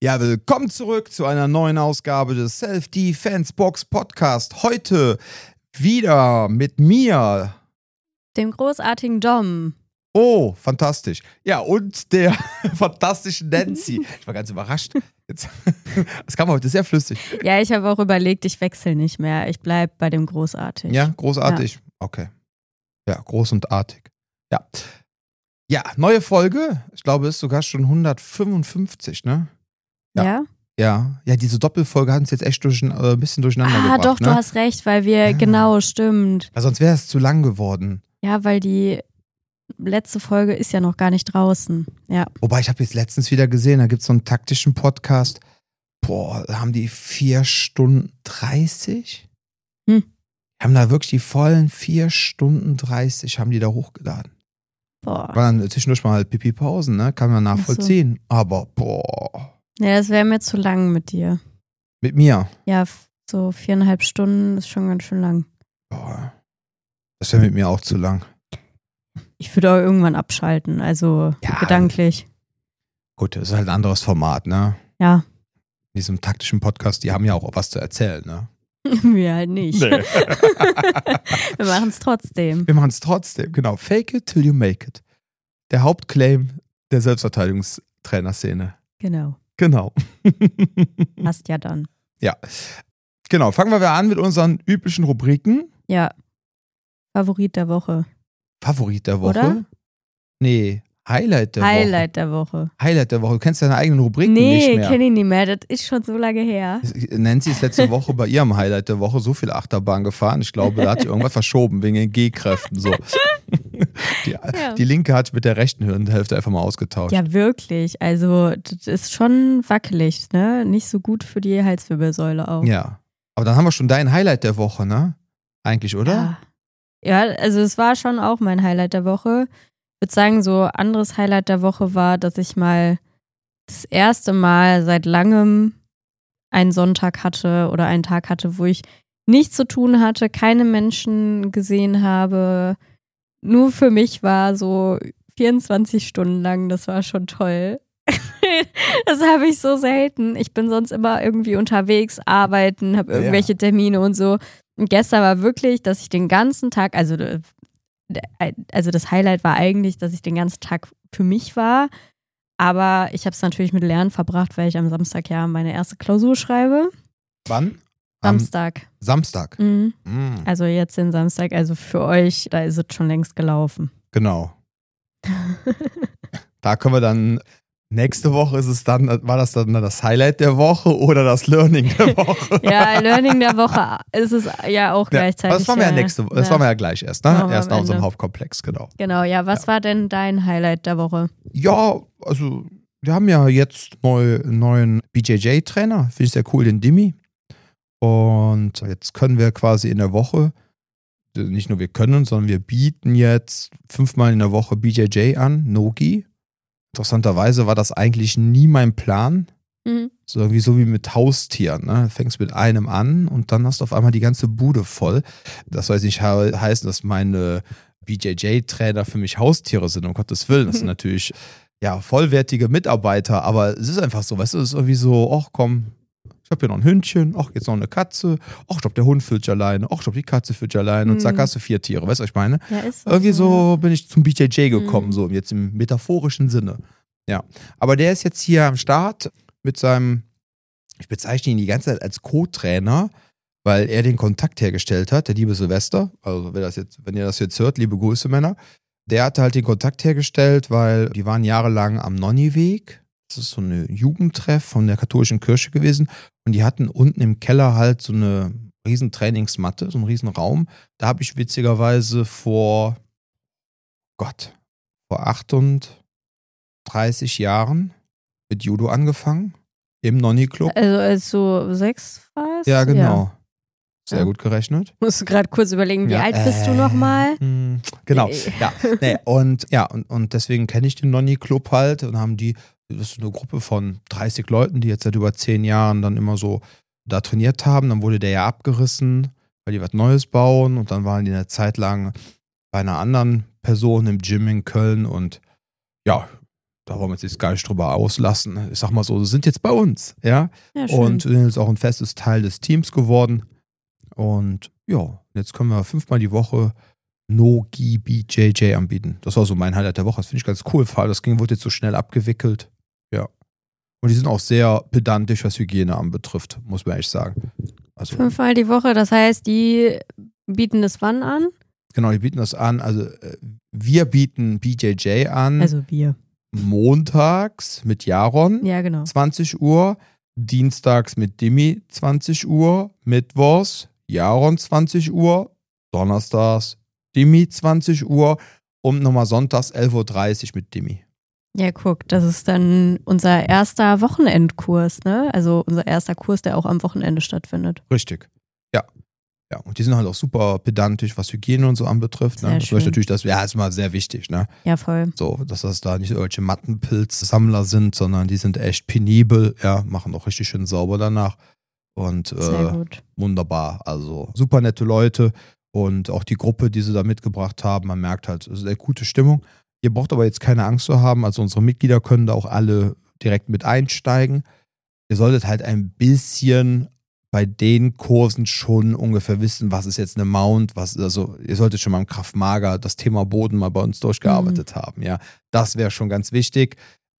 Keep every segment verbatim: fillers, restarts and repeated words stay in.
Ja, willkommen zurück zu einer neuen Ausgabe des Self-Defense Box Podcast. Heute wieder mit mir, dem großartigen Dom. Oh, fantastisch. Ja, und der fantastischen Nancy. Ich war ganz überrascht. Jetzt, das kam heute sehr flüssig. Ja, ich habe auch überlegt, ich wechsle nicht mehr. Ich bleibe bei dem großartig. Ja, großartig. Ja. Okay. Ja, groß und artig. Ja. Ja, neue Folge. Ich glaube, es ist sogar schon hundertfünfundfünfzig, ne? Ja. Ja, ja, ja diese Doppelfolge hat uns jetzt echt durch, äh, ein bisschen durcheinander ah, gebracht. Ah, doch, ne? du hast recht, weil wir, ja. genau, stimmt. Weil sonst wäre es zu lang geworden. Ja, weil die letzte Folge ist ja noch gar nicht draußen. Ja. Wobei, ich habe jetzt letztens wieder gesehen, da gibt es so einen taktischen Podcast. Boah, da haben die vier Stunden dreißig. Hm. Die haben da wirklich die vollen vier Stunden dreißig haben die da hochgeladen. Boah. War dann zwischendurch mal halt Pipi-Pausen, ne? Kann man nachvollziehen. So. Aber boah. Ja, das wäre mir zu lang mit dir. Mit mir? Ja, so viereinhalb Stunden ist schon ganz schön lang. Boah. Das wäre mit mir auch zu lang. Ich würde auch irgendwann abschalten, also ja, gedanklich. Gut, das ist halt ein anderes Format, ne? Ja. In diesem taktischen Podcast, die haben ja auch was zu erzählen, ne? Wir halt nicht. Nee. Wir machen es trotzdem. Wir machen es trotzdem, genau. Fake it till you make it. Der Hauptclaim der Selbstverteidigungstrainer-Szene. Genau. Genau. Passt ja dann. Ja. Genau, fangen wir an mit unseren üblichen Rubriken. Ja. Favorit der Woche. Favorit der Woche? Oder? Nee, Highlight der Highlight Woche. der Woche. Highlight der Woche. Du kennst deine eigenen Rubriken nee, nicht mehr. Nee, kenne ich nicht mehr. Das ist schon so lange her. Nancy ist letzte Woche bei ihrem Highlight der Woche so viel Achterbahn gefahren. Ich glaube, da hat sie irgendwas verschoben wegen den G-Kräften. So. Die, ja. die linke hat mit der rechten Hirnhälfte einfach mal ausgetauscht. Ja, wirklich. Also, das ist schon wackelig, ne? Nicht so gut für die Halswirbelsäule auch. Ja. Aber dann haben wir schon dein Highlight der Woche, ne? Eigentlich, oder? Ja. Ja, also es war schon auch mein Highlight der Woche. Ich würde sagen, so anderes Highlight der Woche war, dass ich mal das erste Mal seit langem einen Sonntag hatte oder einen Tag hatte, wo ich nichts zu tun hatte, keine Menschen gesehen habe, nur für mich war, so vierundzwanzig Stunden lang. Das war schon toll. Das habe ich so selten. Ich bin sonst immer irgendwie unterwegs, arbeiten, habe irgendwelche ja. Termine und so. Und gestern war wirklich, dass ich den ganzen Tag, also, also das Highlight war eigentlich, dass ich den ganzen Tag für mich war. Aber ich habe es natürlich mit Lernen verbracht, weil ich am Samstag ja meine erste Klausur schreibe. Wann? Samstag. Am Samstag? Mhm. Mhm. Also jetzt den Samstag, also für euch, da ist es schon längst gelaufen. Genau. Da können wir dann... Nächste Woche ist es dann, war das dann das Highlight der Woche oder das Learning der Woche? Ja, Learning der Woche ist es ja auch gleichzeitig. Ja, das machen wir ja nächste Woche, das machen wir ja gleich erst, ne? Erst nach unserem Hauptkomplex, genau. Genau, ja, was ja. war denn dein Highlight der Woche? Ja, also wir haben ja jetzt neu, einen neuen B J J-Trainer, finde ich sehr cool, den Dimi. Und jetzt können wir quasi in der Woche, nicht nur wir können, sondern wir bieten jetzt fünfmal in der Woche B J J an, No-Gi. Interessanterweise war das eigentlich nie mein Plan. Mhm. So irgendwie so wie mit Haustieren. Ne? Du fängst mit einem an und dann hast du auf einmal die ganze Bude voll. Das soll nicht heißen, dass meine B J J-Trainer für mich Haustiere sind, um Gottes Willen. Das sind natürlich ja, vollwertige Mitarbeiter, aber es ist einfach so, weißt du, es ist irgendwie so, ach komm, ich habe hier noch ein Hündchen, ach, jetzt noch eine Katze, ach, ich glaube, der Hund fühlt sich alleine, ach, ich glaube, die Katze fühlt sich alleine und zack, hast du vier Tiere, weißt du, was ich meine? Ja, ist so. Irgendwie so bin ich zum B J J gekommen, mhm. so jetzt im metaphorischen Sinne. Ja, aber der ist jetzt hier am Start mit seinem, ich bezeichne ihn die ganze Zeit als Co-Trainer, weil er den Kontakt hergestellt hat, der liebe Silvester, also wenn, das jetzt, wenn ihr das jetzt hört, liebe Grüße, Männer, der hatte halt den Kontakt hergestellt, weil die waren jahrelang am Nonniweg. Das ist so eine Jugendtreff von der katholischen Kirche gewesen. Und die hatten unten im Keller halt so eine riesen Trainingsmatte, so einen riesen Raum. Da habe ich witzigerweise vor, Gott, vor achtunddreißig Jahren mit Judo angefangen. Im Nonni-Club. Also als du sechs warst? Ja, genau. Ja. Sehr ja. gut gerechnet. Musst du gerade kurz überlegen, wie ja, alt äh, bist du nochmal? Mh, genau, ja. Nee, und ja, und, und deswegen kenne ich den Nonni-Club halt und haben die, das ist eine Gruppe von dreißig Leuten, die jetzt seit über zehn Jahren dann immer so da trainiert haben. Dann wurde der ja abgerissen, weil die was Neues bauen und dann waren die eine Zeit lang bei einer anderen Person im Gym in Köln und ja, da wollen wir uns jetzt gar nicht drüber auslassen. Ich sag mal so, sie sind jetzt bei uns, ja. Ja, schön. Und sind jetzt auch ein festes Teil des Teams geworden. Und ja, jetzt können wir fünfmal die Woche No-Gi B J J anbieten. Das war so mein Highlight der Woche. Das finde ich ganz cool. Das ging, wurde jetzt so schnell abgewickelt. Ja. Und die sind auch sehr pedantisch, was Hygiene anbetrifft, muss man echt sagen. Also, Fünfmal die Woche, das heißt, die bieten das wann an? Genau, die bieten das an. Also wir bieten B J J an. Also wir. Montags mit Jaron, Ja, genau. zwanzig Uhr. Dienstags mit Dimi, zwanzig Uhr. Mittwochs Jaron, zwanzig Uhr. Donnerstags Dimi, zwanzig Uhr. Und nochmal sonntags, elf Uhr dreißig mit Dimi. Ja, guck, das ist dann unser erster Wochenendkurs, ne? Also unser erster Kurs, der auch am Wochenende stattfindet. Richtig, ja. Ja, und die sind halt auch super pedantisch, was Hygiene und so anbetrifft. Ne? Sehr Das schön. ist natürlich, das ja, ist mal sehr wichtig, ne? Ja, voll. So, dass das da nicht irgendwelche Mattenpilzsammler sind, sondern die sind echt penibel, ja, machen auch richtig schön sauber danach. Und Sehr äh, gut. wunderbar. Also super nette Leute und auch die Gruppe, die sie da mitgebracht haben, man merkt halt, es ist eine gute Stimmung. Ihr braucht aber jetzt keine Angst zu haben, also unsere Mitglieder können da auch alle direkt mit einsteigen. Ihr solltet halt ein bisschen bei den Kursen schon ungefähr wissen, was ist jetzt eine Mount, was, also ihr solltet schon mal im Krav Maga das Thema Boden mal bei uns durchgearbeitet mhm. haben, ja. Das wäre schon ganz wichtig.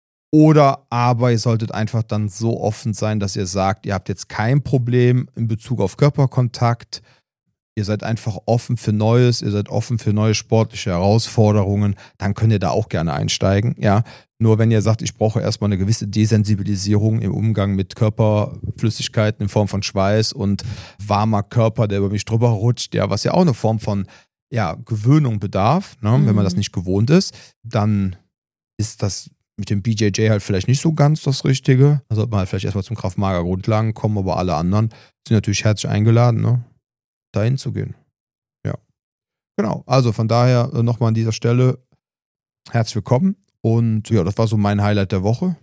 Oder aber ihr solltet einfach dann so offen sein, dass ihr sagt, ihr habt jetzt kein Problem in Bezug auf Körperkontakt. Ihr seid einfach offen für Neues, ihr seid offen für neue sportliche Herausforderungen, dann könnt ihr da auch gerne einsteigen, ja. Nur wenn ihr sagt, ich brauche erstmal eine gewisse Desensibilisierung im Umgang mit Körperflüssigkeiten in Form von Schweiß und warmer Körper, der über mich drüber rutscht, ja, was ja auch eine Form von ja, Gewöhnung bedarf, ne? Mhm. Wenn man das nicht gewohnt ist, dann ist das mit dem B J J halt vielleicht nicht so ganz das Richtige. Da sollte man halt vielleicht erstmal zum Krav Maga Grundlagen kommen, aber alle anderen sind natürlich herzlich eingeladen, ne? Dahin zu gehen. Ja. Genau. Also von daher nochmal an dieser Stelle herzlich willkommen. Und ja, das war so mein Highlight der Woche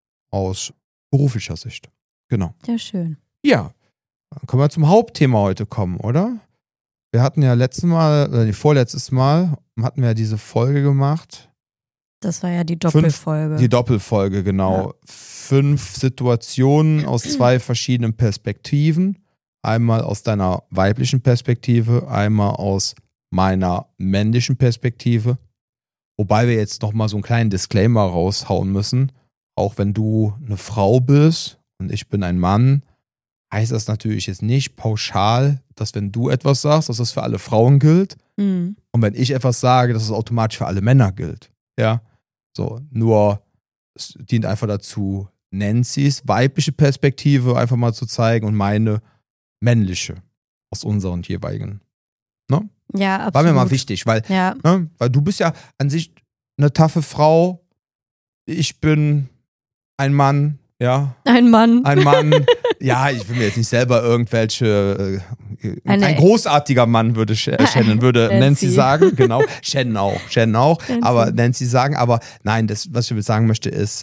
aus beruflicher Sicht. Genau. Ja, schön. Ja. Dann können wir zum Hauptthema heute kommen, oder? Wir hatten ja letztes Mal, oder vorletztes Mal, hatten wir ja diese Folge gemacht. Das war ja die Doppelfolge. Fünf, die Doppelfolge, genau. Ja. Fünf Situationen aus zwei verschiedenen Perspektiven. Einmal aus deiner weiblichen Perspektive, einmal aus meiner männlichen Perspektive. Wobei wir jetzt nochmal so einen kleinen Disclaimer raushauen müssen. Auch wenn du eine Frau bist und ich bin ein Mann, heißt das natürlich jetzt nicht pauschal, dass wenn du etwas sagst, dass das für alle Frauen gilt. Mhm. Und wenn ich etwas sage, dass es automatisch für alle Männer gilt. Ja, so. Nur es dient einfach dazu, Nancy's weibliche Perspektive einfach mal zu zeigen und meine männliche aus unseren jeweiligen. Ne? Ja, absolut. War mir mal wichtig, weil, ja. ne, weil du bist ja an sich eine taffe Frau. Ich bin ein Mann, ja. Ein Mann. Ein Mann. Ja, ich will mir jetzt nicht selber irgendwelche, äh, Eine ein großartiger Mann würde äh, Shannon, würde Nancy. Nancy sagen, genau. Shannon auch, Shannon auch, Nancy. aber Nancy sagen, aber nein, das, was ich sagen möchte ist,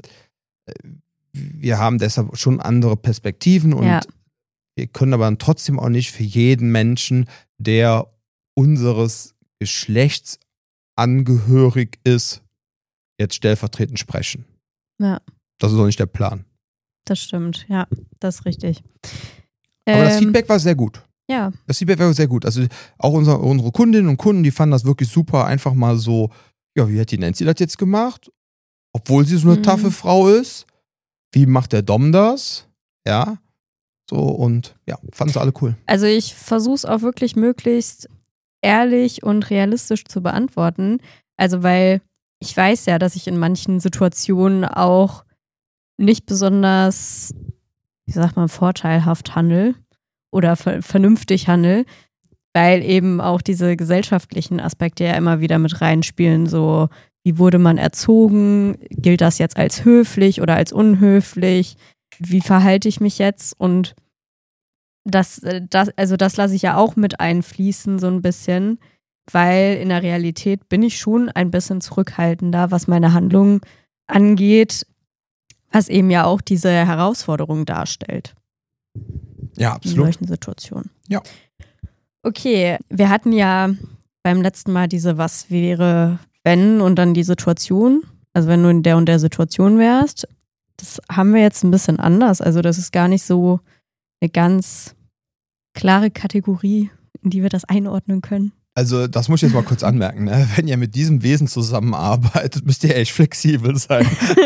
wir haben deshalb schon andere Perspektiven und ja. wir können aber trotzdem auch nicht für jeden Menschen, der unseres Geschlechts angehörig ist, jetzt stellvertretend sprechen. Ja. Das ist auch nicht der Plan. Das stimmt, ja, das ist richtig. Aber ähm, das Feedback war sehr gut. Ja. Das Feedback war sehr gut. Also auch unser, unsere Kundinnen und Kunden, die fanden das wirklich super. Einfach mal so, ja, wie hat die Nancy das jetzt gemacht? Obwohl sie so eine mhm. taffe Frau ist. Wie macht der Dom das? Ja. So und ja, fanden sie alle cool. Also ich versuche es auch wirklich möglichst ehrlich und realistisch zu beantworten. Also weil ich weiß ja, dass ich in manchen Situationen auch nicht besonders, wie sagt man, vorteilhaft handle oder ver- vernünftig handle, weil eben auch diese gesellschaftlichen Aspekte ja immer wieder mit reinspielen, so wie wurde man erzogen, gilt das jetzt als höflich oder als unhöflich, wie verhalte ich mich jetzt und das, das, also das lasse ich ja auch mit einfließen so ein bisschen, weil in der Realität bin ich schon ein bisschen zurückhaltender, was meine Handlungen angeht, was eben ja auch diese Herausforderung darstellt. Ja, absolut. In solchen Situationen. Ja. Okay, wir hatten ja beim letzten Mal diese Was wäre, wenn und dann die Situation Also wenn du in der und der Situation wärst, das haben wir jetzt ein bisschen anders. Also das ist gar nicht so eine ganz klare Kategorie, in die wir das einordnen können. Also das muss ich jetzt mal kurz anmerken, ne? Wenn ihr mit diesem Wesen zusammenarbeitet, müsst ihr echt flexibel sein.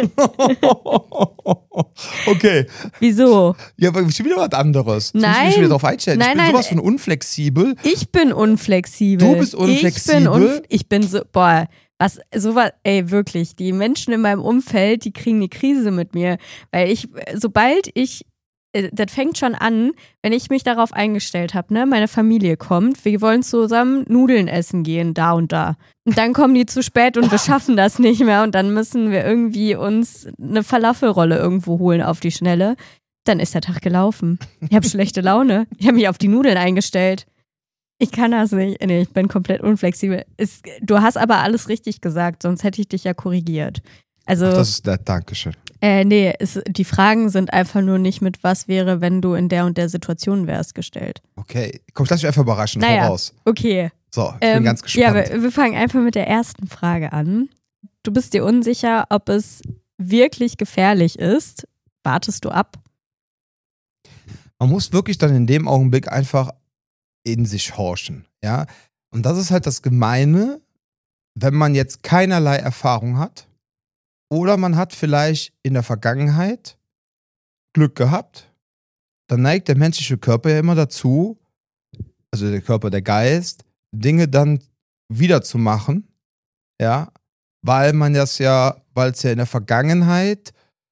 Okay. Wieso? Ja, aber schon wieder was anderes. Nein. Muss ich mich wieder drauf einstellen. Nein, ich bin nein. sowas von unflexibel. Ich bin unflexibel. Du bist unflexibel? Ich bin, unf- ich bin so, boah, was, sowas, ey, wirklich, die Menschen in meinem Umfeld, die kriegen eine Krise mit mir, weil ich, sobald ich, äh, das fängt schon an, wenn ich mich darauf eingestellt habe, ne, meine Familie kommt, wir wollen zusammen Nudeln essen gehen, da und da. Und dann kommen die zu spät und wir schaffen das nicht mehr und dann müssen wir irgendwie uns eine Falafelrolle irgendwo holen auf die Schnelle. Dann ist der Tag gelaufen. Ich habe schlechte Laune. Ich habe mich auf die Nudeln eingestellt. Ich kann das nicht. Nee, ich bin komplett unflexibel. Es, du hast aber alles richtig gesagt, sonst hätte ich dich ja korrigiert. Also, Ach, das ist nett, Dankeschön. Äh, nee, es, die Fragen sind einfach nur nicht mit was wäre, wenn du in der und der Situation wärst gestellt. Okay, komm, ich lass mich einfach überraschen, naja, voraus. Okay. So, ich ähm, bin ganz gespannt. Ja, wir, wir fangen einfach mit der ersten Frage an. Du bist dir unsicher, ob es wirklich gefährlich ist. Wartest du ab? Man muss wirklich dann in dem Augenblick einfach in sich horchen, ja. Und das ist halt das Gemeine, wenn man jetzt keinerlei Erfahrung hat oder man hat vielleicht in der Vergangenheit Glück gehabt, dann neigt der menschliche Körper ja immer dazu, also der Körper, der Geist, Dinge dann wieder zu machen, ja, weil man das ja, weil es ja in der Vergangenheit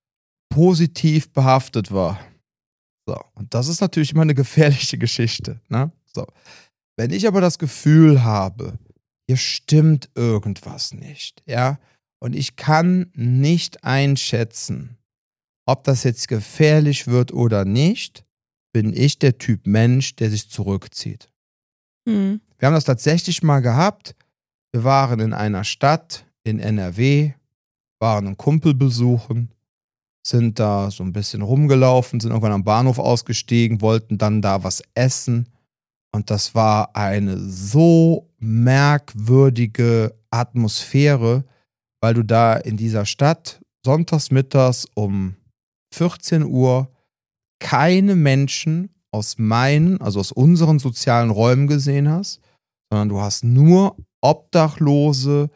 positiv behaftet war. So, und das ist natürlich immer eine gefährliche Geschichte, ne? So. Wenn ich aber das Gefühl habe, hier stimmt irgendwas nicht, ja, und ich kann nicht einschätzen, ob das jetzt gefährlich wird oder nicht, bin ich der Typ Mensch, der sich zurückzieht. Mhm. Wir haben das tatsächlich mal gehabt. Wir waren in einer Stadt in N R W, waren einen Kumpel besuchen, sind da so ein bisschen rumgelaufen, sind irgendwann am Bahnhof ausgestiegen, wollten dann da was essen. Und das war eine so merkwürdige Atmosphäre, weil du da in dieser Stadt sonntags mittags um vierzehn Uhr keine Menschen aus meinen, also aus unseren sozialen Räumen gesehen hast, sondern du hast nur Obdachlose,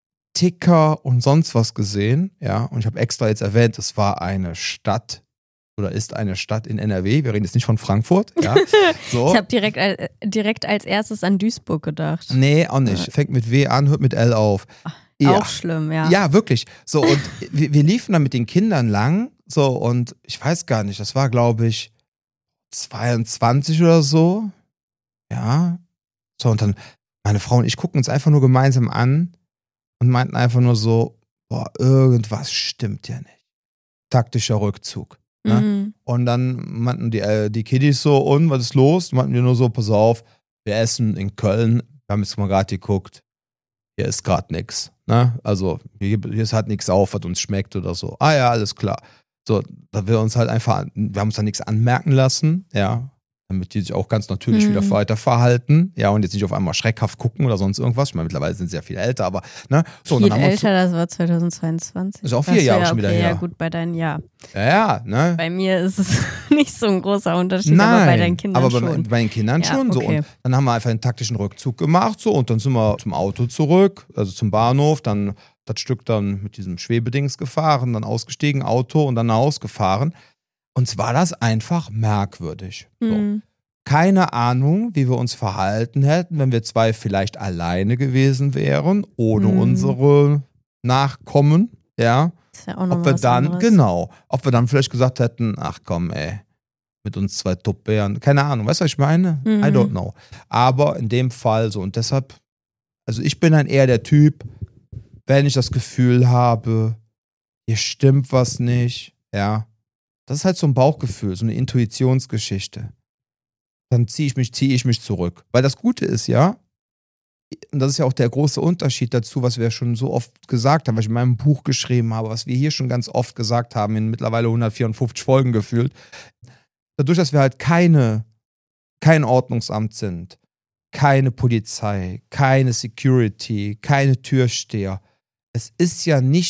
Ticker und sonst was gesehen. Ja, und ich habe extra jetzt erwähnt, es war eine Stadt oder ist eine Stadt in N R W. Wir reden jetzt nicht von Frankfurt. Ja. So. Ich habe direkt, äh, direkt als erstes an Duisburg gedacht. Nee, auch nicht. Fängt mit W an, hört mit L auf. Ach, ja. Auch schlimm, ja. Ja, wirklich. So, und wir, wir liefen dann mit den Kindern lang. So, und ich weiß gar nicht, das war, glaube ich, zweiundzwanzig oder so. Ja. So, und dann, meine Frau und ich gucken uns einfach nur gemeinsam an und meinten einfach nur so, boah, irgendwas stimmt ja nicht. Taktischer Rückzug. Ne? Mhm. Und dann meinten die, äh, die Kiddies so, und was ist los? Meinten wir nur so, pass auf, wir essen in Köln, wir haben jetzt mal gerade geguckt, hier ist gerade nichts. Ne? Also hier, hier ist halt nichts auf, was uns schmeckt oder so. Ah ja, alles klar. So, da wir uns halt einfach, wir haben uns da nichts anmerken lassen, ja, damit die sich auch ganz natürlich Mhm. wieder weiter verhalten, ja, und jetzt nicht auf einmal schreckhaft gucken oder sonst irgendwas. Ich meine, mittlerweile sind sie ja viel älter, aber, ne? So, und Viel dann haben wir uns, älter, das war zweitausendzweiundzwanzig. Ist auch vier Ach so, Jahre ja, schon okay, wieder her. Ja, gut, bei deinen, ja. ja, ja, ne? Bei mir ist es nicht so ein großer Unterschied, Nein, aber bei deinen Kindern aber bei, schon. bei den Kindern Ja, schon. So. okay. Und dann haben wir einfach einen taktischen Rückzug gemacht, so, und dann sind wir zum Auto zurück, also zum Bahnhof, dann das Stück dann mit diesem Schwebedings gefahren, dann ausgestiegen, Auto und dann nach Hause gefahren. Und zwar war das einfach merkwürdig. So. Mhm. Keine Ahnung, wie wir uns verhalten hätten, wenn wir zwei vielleicht alleine gewesen wären, ohne Mhm. unsere Nachkommen, ja. Ist ja auch noch Ob wir was dann, anderes. genau, ob wir dann vielleicht gesagt hätten, ach komm, ey, mit uns zwei Tuppbären, keine Ahnung, weißt du, was ich meine? Mhm. I don't know. Aber in dem Fall so, und deshalb, also ich bin dann eher der Typ, wenn ich das Gefühl habe, hier stimmt was nicht, ja, das ist halt so ein Bauchgefühl, so eine Intuitionsgeschichte. Dann ziehe ich mich, ziehe ich mich zurück. Weil das Gute ist ja, und das ist ja auch der große Unterschied dazu, was wir schon so oft gesagt haben, was ich in meinem Buch geschrieben habe, was wir hier schon ganz oft gesagt haben, in mittlerweile hundertvierundfünfzig Folgen gefühlt. Dadurch, dass wir halt keine, kein Ordnungsamt sind, keine Polizei, keine Security, keine Türsteher. Es ist ja nicht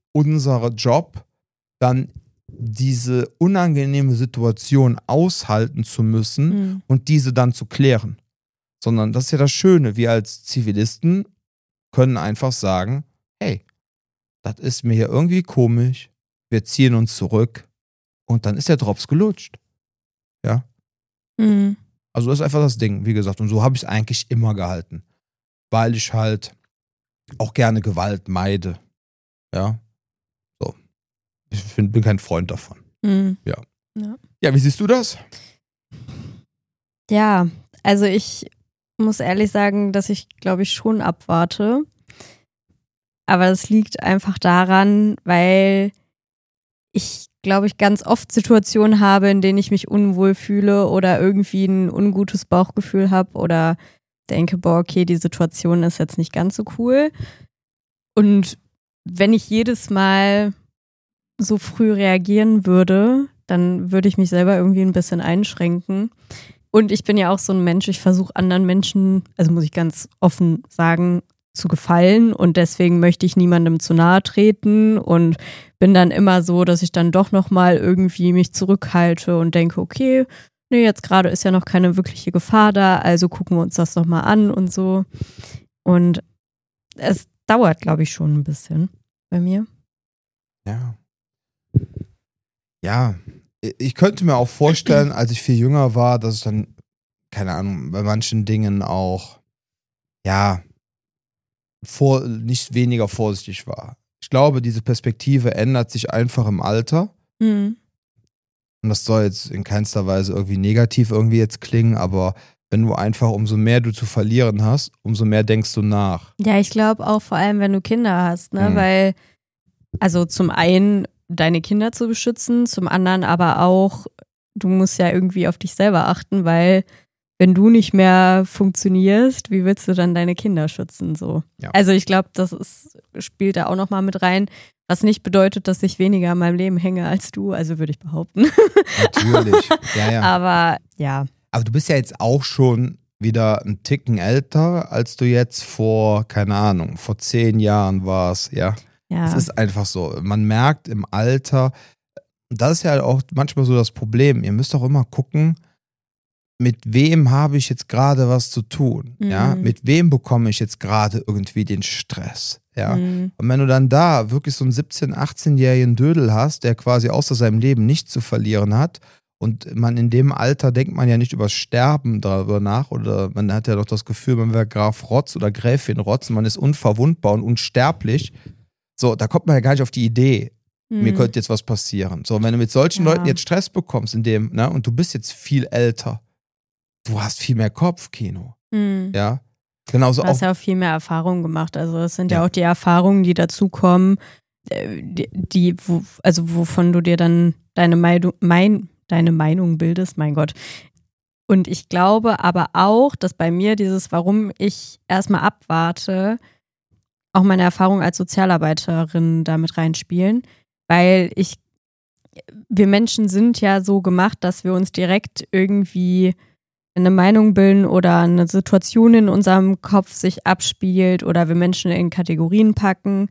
unser Job, dann diese unangenehme Situation aushalten zu müssen Mhm. und diese dann zu klären. Sondern das ist ja das Schöne, wir als Zivilisten können einfach sagen, hey, das ist mir hier irgendwie komisch, wir ziehen uns zurück und dann ist der Drops gelutscht. Ja, Mhm. also das ist einfach das Ding, wie gesagt. Und so habe ich es eigentlich immer gehalten, weil ich halt auch gerne Gewalt meide. Ja, so. Ich find, bin kein Freund davon. Mhm. Ja. Ja. Ja, wie siehst du das? Ja, also ich muss ehrlich sagen, dass ich, glaube ich, schon abwarte. Aber das liegt einfach daran, weil ich, glaube ich, ganz oft Situationen habe, in denen ich mich unwohl fühle oder irgendwie ein ungutes Bauchgefühl habe oder denke, boah, okay, die Situation ist jetzt nicht ganz so cool. Und wenn ich jedes Mal so früh reagieren würde, dann würde ich mich selber irgendwie ein bisschen einschränken. Und ich bin ja auch so ein Mensch, ich versuche anderen Menschen, also muss ich ganz offen sagen, zu gefallen und deswegen möchte ich niemandem zu nahe treten und bin dann immer so, dass ich dann doch nochmal irgendwie mich zurückhalte und denke, okay, nee, jetzt gerade ist ja noch keine wirkliche Gefahr da, also gucken wir uns das nochmal an und so. Und es dauert, glaube ich, schon ein bisschen bei mir. Ja. Ja, ich könnte mir auch vorstellen, als ich viel jünger war, dass ich dann, keine Ahnung, bei manchen Dingen auch, ja, vor, nicht weniger vorsichtig war. Ich glaube, diese Perspektive ändert sich einfach im Alter. Mhm. Und das soll jetzt in keinster Weise irgendwie negativ irgendwie jetzt klingen, aber wenn du einfach, umso mehr du zu verlieren hast, umso mehr denkst du nach. Ja, ich glaube auch vor allem, wenn du Kinder hast, ne, Mhm. weil, also zum einen deine Kinder zu beschützen, zum anderen aber auch, du musst ja irgendwie auf dich selber achten, weil wenn du nicht mehr funktionierst, wie willst du dann deine Kinder schützen? So. Ja. Also ich glaube, das ist, spielt da auch nochmal mit rein, was nicht bedeutet, dass ich weniger an meinem Leben hänge als du, also würde ich behaupten. Natürlich. Ja, ja. Aber ja. Aber du bist ja jetzt auch schon wieder einen Ticken älter, als du jetzt vor, keine Ahnung, vor zehn Jahren warst, ja. Ja. Es ist einfach so. Man merkt im Alter, das ist ja auch manchmal so das Problem. Ihr müsst auch immer gucken, mit wem habe ich jetzt gerade was zu tun? Mhm. Ja, mit wem bekomme ich jetzt gerade irgendwie den Stress? Ja, Mhm. und wenn du dann da wirklich so einen siebzehn-, achtzehnjährigen Dödel hast, der quasi außer seinem Leben nichts zu verlieren hat und man in dem Alter denkt man ja nicht über Sterben darüber nach oder man hat ja doch das Gefühl, man wäre Graf Rotz oder Gräfin Rotz und man ist unverwundbar und unsterblich. So, da kommt man ja gar nicht auf die Idee, Mhm. mir könnte jetzt was passieren. So, wenn du mit solchen Ja. Leuten jetzt Stress bekommst in dem, ne, und du bist jetzt viel älter, du hast viel mehr Kopfkino. Mhm. Ja. Genauso Du hast auch. ja auch viel mehr Erfahrungen gemacht. Also es sind ja, Ja. auch die Erfahrungen, die dazukommen, äh, die, die wo, also wovon du dir dann deine Meinung, mein, deine Meinung bildest, mein Gott. Und ich glaube aber auch, dass bei mir dieses, warum ich erstmal abwarte, auch meine Erfahrungen als Sozialarbeiterin damit reinspielen, weil ich, wir Menschen sind ja so gemacht, dass wir uns direkt irgendwie eine Meinung bilden oder eine Situation in unserem Kopf sich abspielt oder wir Menschen in Kategorien packen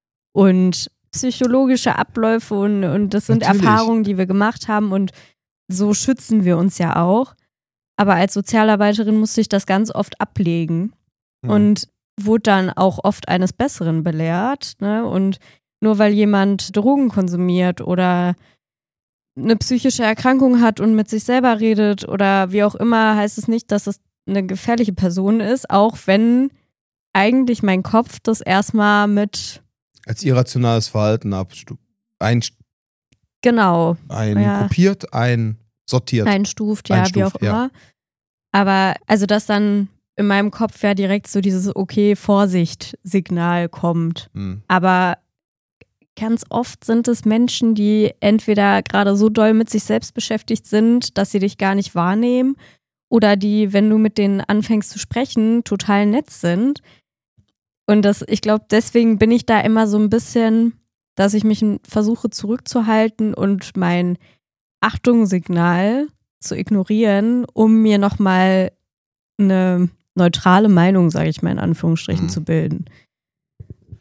und psychologische Abläufe und, und das sind Natürlich. Erfahrungen, die wir gemacht haben und so schützen wir uns ja auch. Aber als Sozialarbeiterin musste ich das ganz oft ablegen Mhm. und wurde dann auch oft eines Besseren belehrt. Ne? Und nur weil jemand Drogen konsumiert oder eine psychische Erkrankung hat und mit sich selber redet oder wie auch immer, heißt es nicht, dass es eine gefährliche Person ist, auch wenn eigentlich mein Kopf das erstmal mit, Als irrationales Verhalten abstu- ein, genau, ein Ja. kopiert, ein sortiert. einstuft, ja, wie auch Einstuft, ja. immer. Aber also, dass dann in meinem Kopf ja direkt so dieses okay, Vorsicht-Signal kommt. Hm. Aber ganz oft sind es Menschen, die entweder gerade so doll mit sich selbst beschäftigt sind, dass sie dich gar nicht wahrnehmen oder die, wenn du mit denen anfängst zu sprechen, total nett sind. Und das, ich glaube, deswegen bin ich da immer so ein bisschen, dass ich mich versuche zurückzuhalten und mein Achtungssignal zu ignorieren, um mir nochmal eine neutrale Meinung, sage ich mal in Anführungsstrichen, Mhm. zu bilden.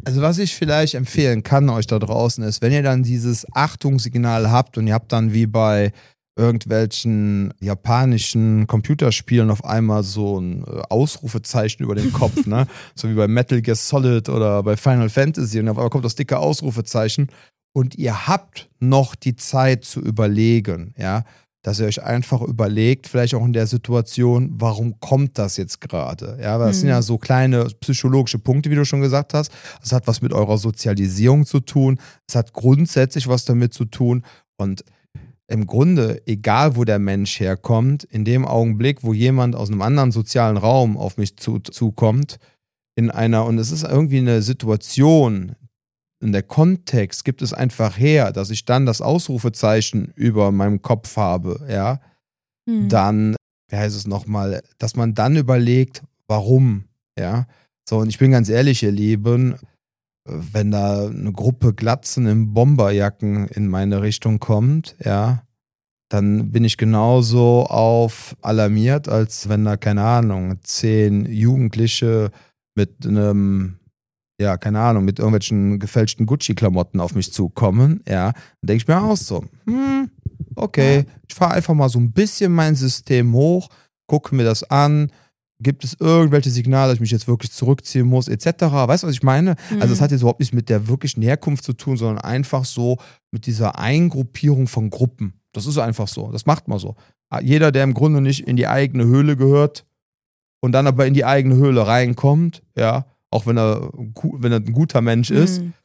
Also was ich vielleicht empfehlen kann euch da draußen ist, wenn ihr dann dieses Achtungssignal habt und ihr habt dann wie bei irgendwelchen japanischen Computerspielen auf einmal so ein Ausrufezeichen über den Kopf, ne? So wie bei Metal Gear Solid oder bei Final Fantasy und auf einmal kommt das dicke Ausrufezeichen und ihr habt noch die Zeit zu überlegen, ja, dass ihr euch einfach überlegt, vielleicht auch in der Situation, warum kommt das jetzt gerade? Ja, weil das mhm. sind ja so kleine psychologische Punkte, wie du schon gesagt hast. Es hat was mit eurer Sozialisierung zu tun. Es hat grundsätzlich was damit zu tun. Und im Grunde, egal wo der Mensch herkommt, in dem Augenblick, wo jemand aus einem anderen sozialen Raum auf mich zu, zukommt, in einer, und es ist irgendwie eine Situation, in der Kontext gibt es einfach her, dass ich dann das Ausrufezeichen über meinem Kopf habe, ja, hm. dann, wie heißt es nochmal, dass man dann überlegt, warum, ja. So, und ich bin ganz ehrlich, ihr Lieben, wenn da eine Gruppe Glatzen in Bomberjacken in meine Richtung kommt, ja, dann bin ich genauso auf alarmiert, als wenn da, keine Ahnung, zehn Jugendliche mit einem, ja, keine Ahnung, mit irgendwelchen gefälschten Gucci-Klamotten auf mich zukommen, ja, dann denke ich mir auch so, hm, okay, ich fahre einfach mal so ein bisschen mein System hoch, gucke mir das an, gibt es irgendwelche Signale, dass ich mich jetzt wirklich zurückziehen muss, et cetera. Weißt du, was ich meine? Mhm. Also es hat jetzt überhaupt nichts mit der wirklichen Herkunft zu tun, sondern einfach so mit dieser Eingruppierung von Gruppen. Das ist einfach so, das macht man so. Jeder, der im Grunde nicht in die eigene Höhle gehört und dann aber in die eigene Höhle reinkommt, ja, auch wenn er, wenn er ein guter Mensch ist, mhm.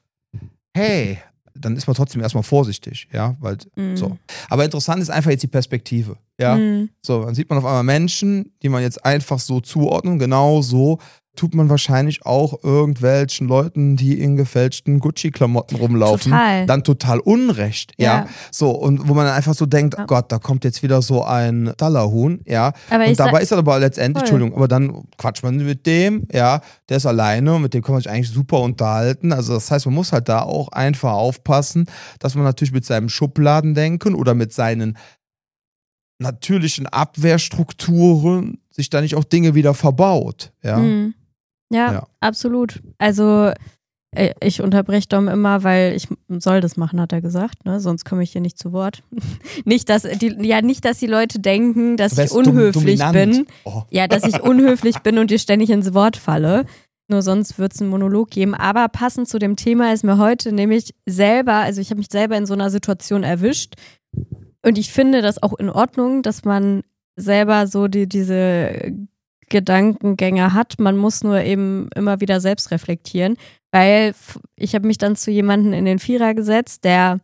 hey, dann ist man trotzdem erstmal vorsichtig, ja, weil, mhm. so. Aber interessant ist einfach jetzt die Perspektive, ja. Mhm. So, dann sieht man auf einmal Menschen, die man jetzt einfach so zuordnen, genau so tut man wahrscheinlich auch irgendwelchen Leuten, die in gefälschten Gucci-Klamotten rumlaufen, total. Dann total Unrecht, ja. ja. So, und wo man dann einfach so denkt, ja. Gott, da kommt jetzt wieder so ein Dallerhuhn, ja. Aber und dabei ist er aber letztendlich, voll. Entschuldigung, aber dann quatscht man mit dem, ja, der ist alleine und mit dem kann man sich eigentlich super unterhalten. Also das heißt, man muss halt da auch einfach aufpassen, dass man natürlich mit seinem Schubladendenken oder mit seinen natürlichen Abwehrstrukturen sich da nicht auch Dinge wieder verbaut, ja. Mhm. Ja, ja, absolut. Also ich unterbreche Dom immer, weil ich soll das machen, hat er gesagt, ne? Sonst komme ich hier nicht zu Wort. Nicht, dass die, ja, nicht, dass die Leute denken, dass ich unhöflich bin. Oh. Ja, dass ich unhöflich bin und dir ständig ins Wort falle. Nur sonst wird es einen Monolog geben. Aber passend zu dem Thema ist mir heute nämlich selber, also ich habe mich selber in so einer Situation erwischt. Und ich finde das auch in Ordnung, dass man selber so die, diese Gedankengänge hat. Man muss nur eben immer wieder selbst reflektieren. Weil ich habe mich dann zu jemandem in den Vierer gesetzt, der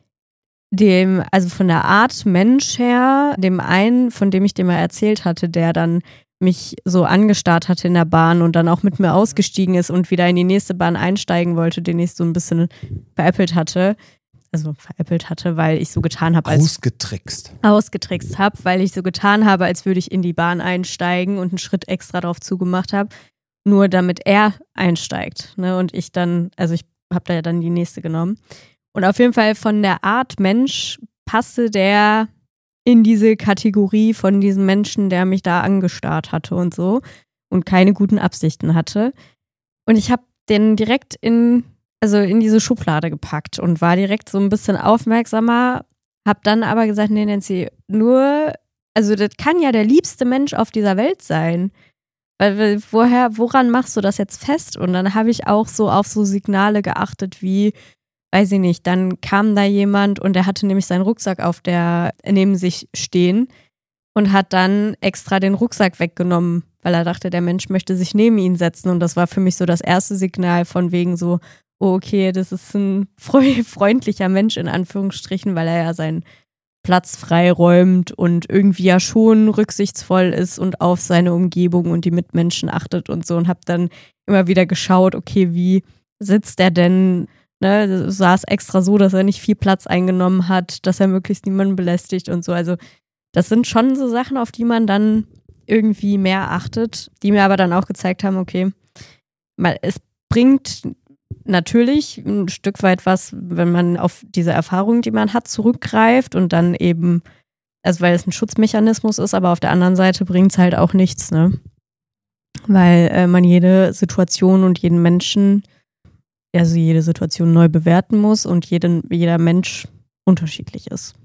dem, also von der Art Mensch her, dem einen, von dem ich dir mal erzählt hatte, der dann mich so angestarrt hatte in der Bahn und dann auch mit mir ausgestiegen ist und wieder in die nächste Bahn einsteigen wollte, den ich so ein bisschen veräppelt hatte. Also veräppelt hatte, weil ich so getan habe, als ausgetrickst. Ausgetrickst habe, weil ich so getan habe, als würde ich in die Bahn einsteigen und einen Schritt extra drauf zugemacht habe, nur damit er einsteigt. Ne? Und ich dann, also ich habe da ja dann die nächste genommen. Und auf jeden Fall von der Art Mensch passte der in diese Kategorie von diesem Menschen, der mich da angestarrt hatte und so und keine guten Absichten hatte. Und ich habe den direkt in also in diese Schublade gepackt und war direkt so ein bisschen aufmerksamer, hab dann aber gesagt, nee, Nancy, nur, also das kann ja der liebste Mensch auf dieser Welt sein. Weil, woher, woran machst du das jetzt fest? Und dann habe ich auch so auf so Signale geachtet wie, weiß ich nicht, dann kam da jemand und der hatte nämlich seinen Rucksack auf der, neben sich stehen und hat dann extra den Rucksack weggenommen, weil er dachte, der Mensch möchte sich neben ihn setzen. Und das war für mich so das erste Signal von wegen so, oh, okay, das ist ein freundlicher Mensch in Anführungsstrichen, weil er ja seinen Platz freiräumt und irgendwie ja schon rücksichtsvoll ist und auf seine Umgebung und die Mitmenschen achtet und so und habe dann immer wieder geschaut, okay, wie sitzt er denn, ne, saß extra so, dass er nicht viel Platz eingenommen hat, dass er möglichst niemanden belästigt und so, also das sind schon so Sachen, auf die man dann irgendwie mehr achtet, die mir aber dann auch gezeigt haben, okay, mal, es bringt natürlich ein Stück weit was, wenn man auf diese Erfahrung, die man hat, zurückgreift und dann eben, also weil es ein Schutzmechanismus ist, aber auf der anderen Seite bringt es halt auch nichts, ne? Weil äh, man jede Situation und jeden Menschen also jede Situation neu bewerten muss und jeden, jeder Mensch unterschiedlich ist.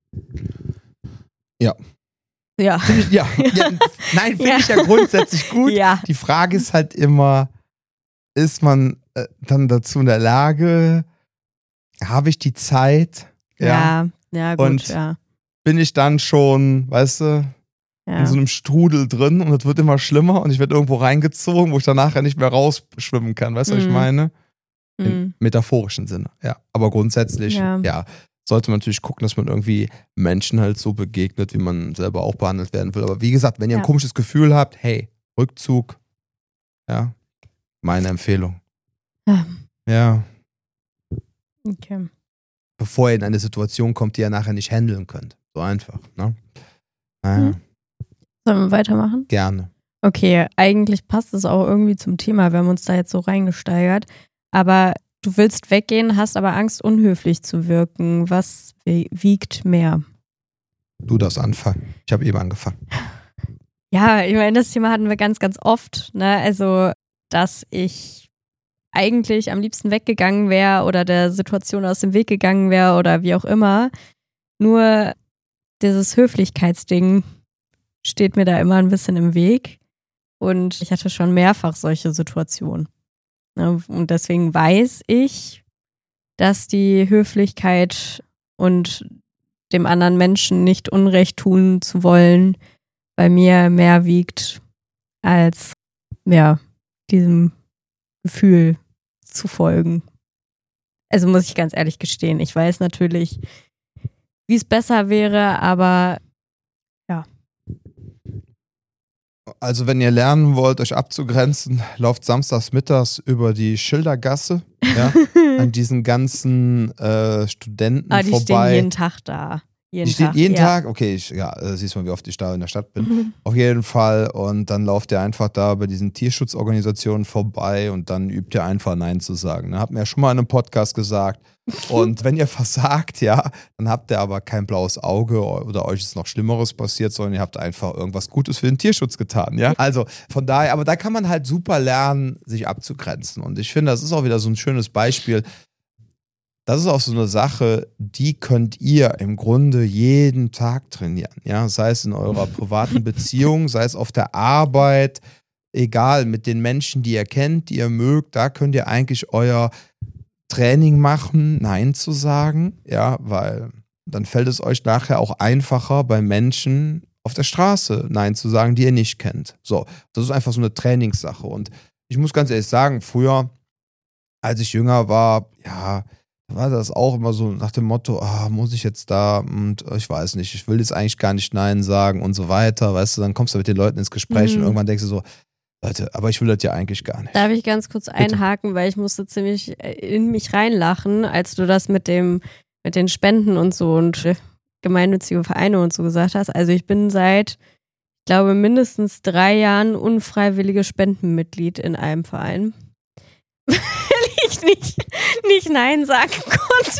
Ja. Ja. Find ich, ja. ja. Nein, finde Ja. ich ja grundsätzlich gut. Ja. Die Frage ist halt immer, ist man äh, dann dazu in der Lage, habe ich die Zeit? Ja, ja, gut, Und ja. bin ich dann schon, weißt du, ja. in so einem Strudel drin und es wird immer schlimmer und ich werde irgendwo reingezogen, wo ich danach ja nicht mehr rausschwimmen kann. Weißt du, was ich Mhm. meine? Im Mhm. metaphorischen Sinne, ja. Aber grundsätzlich, ja. Ja. sollte man natürlich gucken, dass man irgendwie Menschen halt so begegnet, wie man selber auch behandelt werden will. Aber wie gesagt, wenn ihr ein Ja. komisches Gefühl habt, hey, Rückzug, ja, meine Empfehlung. Ja. Ja, Okay. bevor ihr in eine Situation kommt, die ihr nachher nicht handeln könnt. So einfach, ne? Naja, Mhm. Sollen wir weitermachen? gerne. Okay, eigentlich passt es auch irgendwie zum Thema. Wir haben uns da jetzt so reingesteigert. Aber du willst weggehen, hast aber Angst, unhöflich zu wirken. Was wiegt mehr? Du darfst anfangen. Ich habe eben angefangen. Ja, ich meine, das Thema hatten wir ganz, ganz oft. Ne? Also, dass ich eigentlich am liebsten weggegangen wäre oder der Situation aus dem Weg gegangen wäre oder wie auch immer. Nur dieses Höflichkeitsding steht mir da immer ein bisschen im Weg. Und ich hatte schon mehrfach solche Situationen. Und deswegen weiß ich, dass die Höflichkeit und dem anderen Menschen nicht Unrecht tun zu wollen, bei mir mehr wiegt, als ja, diesem Gefühl zu folgen. Also muss ich ganz ehrlich gestehen, ich weiß natürlich, wie es besser wäre, aber ja. Also wenn ihr lernen wollt, euch abzugrenzen, lauft samstags mittags über die Schildergasse, ja, an diesen ganzen äh, Studenten Aber die vorbei. stehen jeden Tag da. Jeden die stehen Tag, jeden ja. Tag? Okay, ich, ja, äh, siehst mal, wie oft ich da in der Stadt bin. Auf jeden Fall. Und dann lauft ihr einfach da bei diesen Tierschutzorganisationen vorbei und dann übt ihr einfach Nein zu sagen. Ne? Habt mir ja schon mal in einem Podcast gesagt. Und wenn ihr versagt, ja, dann habt ihr aber kein blaues Auge oder euch ist noch Schlimmeres passiert, sondern ihr habt einfach irgendwas Gutes für den Tierschutz getan, ja. Also von daher, aber da kann man halt super lernen, sich abzugrenzen. Und ich finde, das ist auch wieder so ein schönes Beispiel. Das ist auch so eine Sache, die könnt ihr im Grunde jeden Tag trainieren, ja, sei es in eurer privaten Beziehung, sei es auf der Arbeit, egal, mit den Menschen, die ihr kennt, die ihr mögt, da könnt ihr eigentlich euer Training machen, Nein zu sagen, ja, weil dann fällt es euch nachher auch einfacher, bei Menschen auf der Straße Nein zu sagen, die ihr nicht kennt. So, das ist einfach so eine Trainingssache. Und ich muss ganz ehrlich sagen, früher, als ich jünger war, ja, war das auch immer so nach dem Motto, ah, muss ich jetzt da und ich weiß nicht, ich will jetzt eigentlich gar nicht Nein sagen und so weiter, weißt du, dann kommst du mit den Leuten ins Gespräch Mhm. und irgendwann denkst du so, Leute, aber ich will das ja eigentlich gar nicht. Darf ich ganz kurz einhaken, weil ich musste ziemlich in mich reinlachen, als du das mit dem, mit den Spenden und so und gemeinnützige Vereine und so gesagt hast. Also ich bin seit, ich glaube, mindestens drei Jahren unfreiwillige Spendenmitglied in einem Verein. Weil ich nicht, nicht Nein sagen konnte.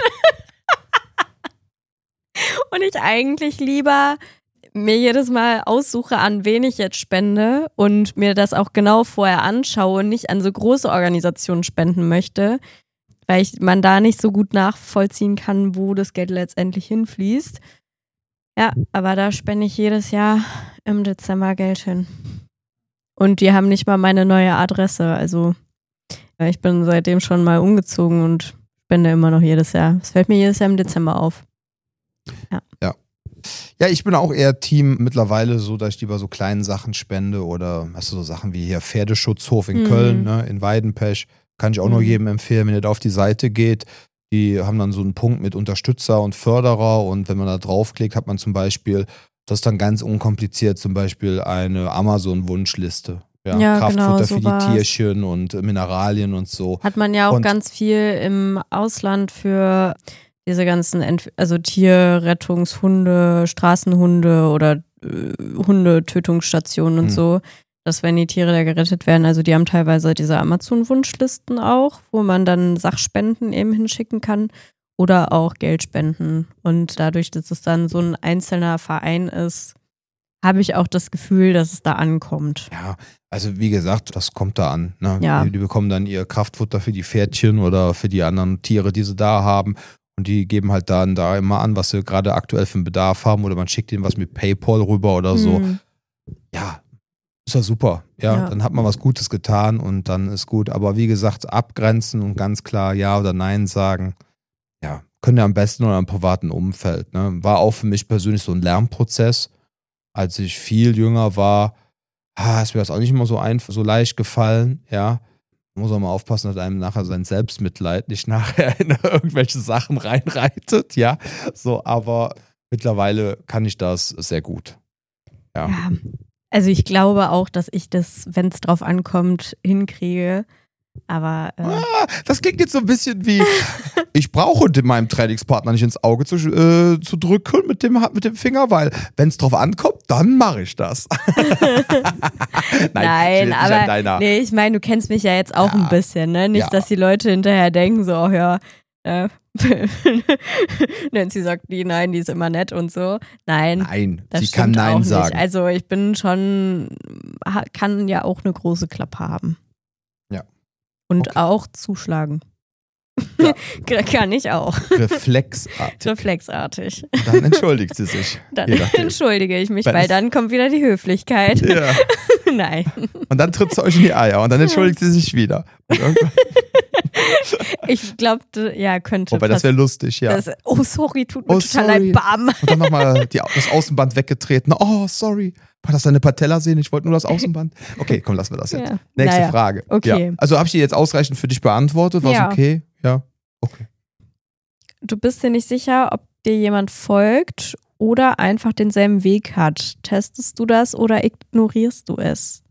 Und ich eigentlich lieber mir jedes Mal aussuche, an wen ich jetzt spende und mir das auch genau vorher anschaue und nicht an so große Organisationen spenden möchte, weil ich, man da nicht so gut nachvollziehen kann, wo das Geld letztendlich hinfließt. Ja, aber da spende ich jedes Jahr im Dezember Geld hin. Und die haben nicht mal meine neue Adresse, also ich bin seitdem schon mal umgezogen und spende immer noch jedes Jahr. Es fällt mir jedes Jahr im Dezember auf. Ja. Ja. Ja, ich bin auch eher Team mittlerweile so, dass ich lieber so kleinen Sachen spende oder hast du so Sachen wie hier Pferdeschutzhof in Mhm. Köln, ne, in Weidenpech. Kann ich auch Mhm. nur jedem empfehlen, wenn ihr da auf die Seite geht. Die haben dann so einen Punkt mit Unterstützer und Förderer und wenn man da draufklickt, hat man zum Beispiel, das ist dann ganz unkompliziert, zum Beispiel eine Amazon-Wunschliste. Ja, Ja, Kraftfutter genau, für so die war's. Tierchen und Mineralien und so. Hat man ja auch Und- ganz viel im Ausland für diese ganzen, Ent also Tierrettungshunde, Straßenhunde oder äh, Hundetötungsstationen und Hm. so, dass wenn die Tiere da gerettet werden, also die haben teilweise diese Amazon-Wunschlisten auch, wo man dann Sachspenden eben hinschicken kann oder auch Geldspenden. Und dadurch, dass es dann so ein einzelner Verein ist, habe ich auch das Gefühl, dass es da ankommt. Ja, Also wie gesagt, das kommt da an. Ne? Ja. Die, die bekommen dann ihr Kraftfutter für die Pferdchen oder für die anderen Tiere, die sie da haben. Und die geben halt dann da immer an, was sie gerade aktuell für einen Bedarf haben. Oder man schickt ihnen was mit PayPal rüber oder so. Hm. Ja, ist ja super. Ja, Ja. dann hat man was Gutes getan und dann ist gut. Aber wie gesagt, abgrenzen und ganz klar Ja oder Nein sagen, ja, können ja am besten oder im privaten Umfeld. Ne? War auch für mich persönlich so ein Lernprozess. Als ich viel jünger war, ah, ist mir das auch nicht immer so einfach, so leicht gefallen, ja. Man muss auch mal aufpassen, dass einem nachher sein Selbstmitleid nicht nachher in irgendwelche Sachen reinreitet, ja. So, aber mittlerweile kann ich das sehr gut. Ja. Ja, also ich glaube auch, dass ich das, wenn es drauf ankommt, hinkriege. Aber äh, Ah, das klingt jetzt so ein bisschen wie, ich brauche meinem Trainingspartner nicht ins Auge zu, äh, zu drücken mit dem, mit dem Finger, weil wenn es drauf ankommt, dann mache ich das. Nein, nein, ich aber deiner, nee, ich meine, du kennst mich ja jetzt auch Ja. ein bisschen, ne? Nicht, Ja. dass die Leute hinterher denken, so, oh ja, äh, Nancy sagt die, nein, die ist immer nett und so. Nein, Nein, das sie stimmt kann auch Nein nicht. sagen. Also ich bin schon, ha- kann ja auch eine große Klappe haben. Ja. Und Okay. auch zuschlagen. Ja. Kann ich auch. Reflexartig. Reflexartig. Dann entschuldigt sie sich. Dann je nachdem. entschuldige ich mich, Wenn weil es- dann kommt wieder die Höflichkeit. Ja. Nein. Und dann tritt sie euch in die Eier und dann entschuldigt sie sich wieder. Und irgendwann- Ich glaube, ja, könnte Wobei, das wäre lustig, ja. Das, oh, sorry, tut mir Oh, total sorry. leid, bam. Und dann nochmal das Außenband weggetreten. Oh, sorry. War das deine Patella sehen? Ich wollte nur das Außenband. Okay, komm, lassen wir das jetzt. Ja. Nächste Naja, Frage. okay. Ja. Also habe ich die jetzt ausreichend für dich beantwortet? War Ja. es okay? Ja. Okay. Du bist dir nicht sicher, ob dir jemand folgt oder einfach denselben Weg hat. Testest du das oder ignorierst du es?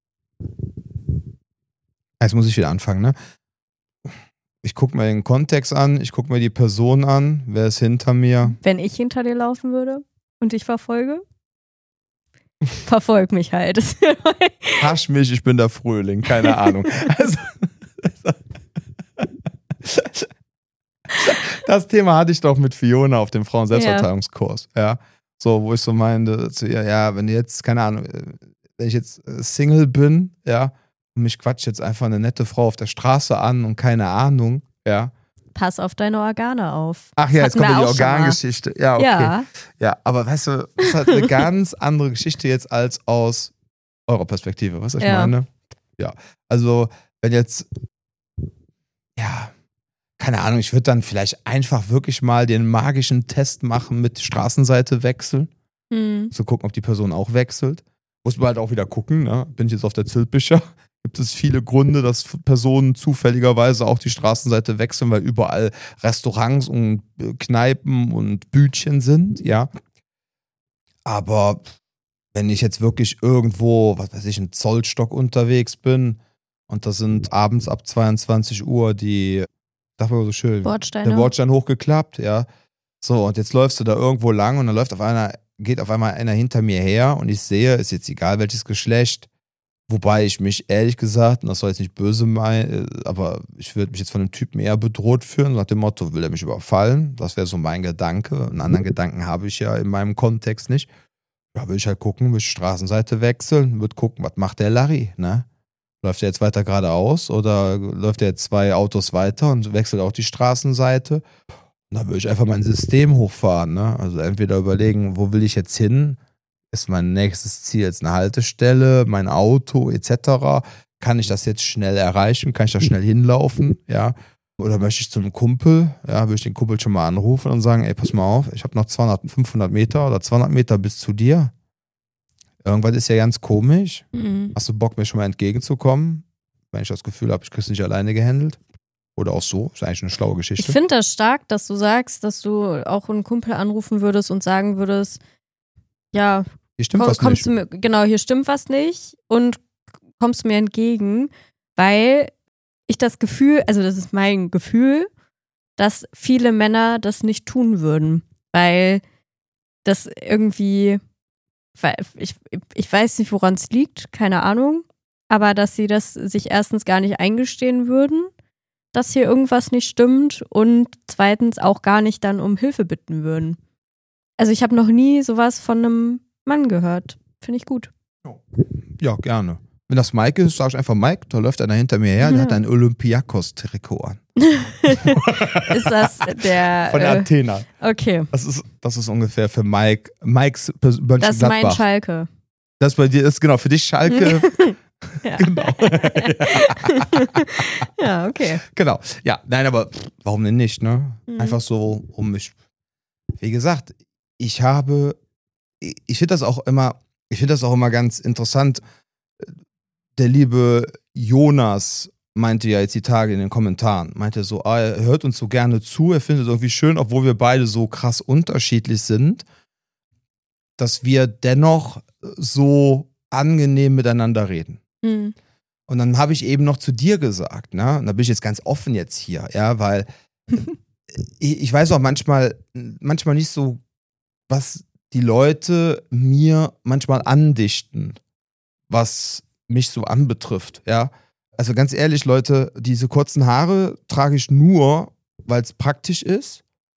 Jetzt muss ich wieder anfangen, ne? Ich gucke mir den Kontext an, ich gucke mir die Person an, wer ist hinter mir. Wenn ich hinter dir laufen würde und dich verfolge? Verfolg mich halt. Hasch mich, ich bin der Frühling, keine Ahnung. Also, das Thema hatte ich doch mit Fiona auf dem Frauen-Selbstverteidigungskurs, ja. So, wo ich so meinte zu ihr, ja, wenn jetzt, keine Ahnung, wenn ich jetzt Single bin, ja, und mich quatscht jetzt einfach eine nette Frau auf der Straße an und keine Ahnung, ja. Pass auf deine Organe auf. Ach ja, Das jetzt kommt hatten ja wir die auch schon mal. Organgeschichte. Ja, okay. Ja. Ja, aber weißt du, das ist halt eine ganz andere Geschichte jetzt als aus eurer Perspektive, weißt du, was ich Ja. meine? Ja, also wenn jetzt, ja, keine Ahnung, ich würde dann vielleicht einfach wirklich mal den magischen Test machen mit Straßenseite wechseln, hm. zu gucken, ob die Person auch wechselt. Muss man halt auch wieder gucken, ne? Bin ich jetzt auf der Zilpischer? Gibt es viele Gründe, dass Personen zufälligerweise auch die Straßenseite wechseln, weil überall Restaurants und Kneipen und Bütchen sind, ja. Aber wenn ich jetzt wirklich irgendwo, was weiß ich, in Zollstock unterwegs bin und da sind abends ab zweiundzwanzig Uhr die, sag mal so schön, Bordsteine. der Bordstein hochgeklappt, ja. So, und jetzt läufst du da irgendwo lang und dann läuft auf einer, geht auf einmal einer hinter mir her und ich sehe, ist jetzt egal welches Geschlecht, wobei ich mich ehrlich gesagt, und das soll jetzt nicht böse meinen, aber ich würde mich jetzt von einem Typen eher bedroht fühlen, nach dem Motto, will er mich überfallen? Das wäre so mein Gedanke. Einen anderen Gedanken habe ich ja in meinem Kontext nicht. Da will ich halt gucken, will ich Straßenseite wechseln, würde gucken, was macht der Larry, ne? Läuft er jetzt weiter geradeaus oder läuft er jetzt zwei Autos weiter und wechselt auch die Straßenseite? Und dann würde ich einfach mein System hochfahren, ne? Also entweder überlegen, wo will ich jetzt hin? Ist mein nächstes Ziel jetzt eine Haltestelle, mein Auto et cetera? Kann ich das jetzt schnell erreichen? Kann ich da schnell hinlaufen? Ja. Oder möchte ich zu einem Kumpel? Ja, würde ich den Kumpel schon mal anrufen und sagen, ey, pass mal auf, ich habe noch zweihundert, fünfhundert Meter oder zweihundert Meter bis zu dir. Irgendwas ist ja ganz komisch. Mhm. Hast du Bock, mir schon mal entgegenzukommen? Wenn ich das Gefühl habe, ich krieg's nicht alleine gehandelt. Oder auch so. Ist eigentlich eine schlaue Ich Geschichte. finde das stark, dass du sagst, dass du auch einen Kumpel anrufen würdest und sagen würdest, ja, Hier stimmt komm, was kommst nicht. du mir, genau, hier stimmt was nicht und kommst mir entgegen, weil ich das Gefühl, also das ist mein Gefühl, dass viele Männer das nicht tun würden, weil das irgendwie, weil ich, ich weiß nicht, woran es liegt, keine Ahnung, aber dass sie das sich erstens gar nicht eingestehen würden, dass hier irgendwas nicht stimmt und zweitens auch gar nicht dann um Hilfe bitten würden. Also ich habe noch nie sowas von einem Mann gehört. Finde ich gut. Ja, gerne. Wenn das Mike ist, sag ich einfach Mike, da läuft einer hinter mir her, der Ja. hat ein Olympiakos-Trikot an. Ist das der. Von der äh, Athena. okay. Das ist, das ist ungefähr für Mike, Mikes Pers- Das ist mein Mönchengladbach. Schalke. Das bei dir ist genau für dich Schalke. Ja. Genau. Ja, okay. Genau. Ja, nein, aber pff, warum denn nicht, ne? Mhm. Einfach so, um mich. Wie gesagt, ich habe, ich, ich finde das auch immer, ich finde das auch immer ganz interessant. Der liebe Jonas meinte ja jetzt die Tage in den Kommentaren, meinte so, ah, er hört uns so gerne zu, er findet es irgendwie schön, obwohl wir beide so krass unterschiedlich sind, dass wir dennoch so angenehm miteinander reden. Mhm. Und dann habe ich eben noch zu dir gesagt, ne? Und da bin ich jetzt ganz offen jetzt hier, ja, weil ich, ich weiß auch manchmal, manchmal nicht so, was die Leute mir manchmal andichten, was mich so anbetrifft, ja. Also ganz ehrlich, Leute, diese kurzen Haare trage ich nur, weil es praktisch ist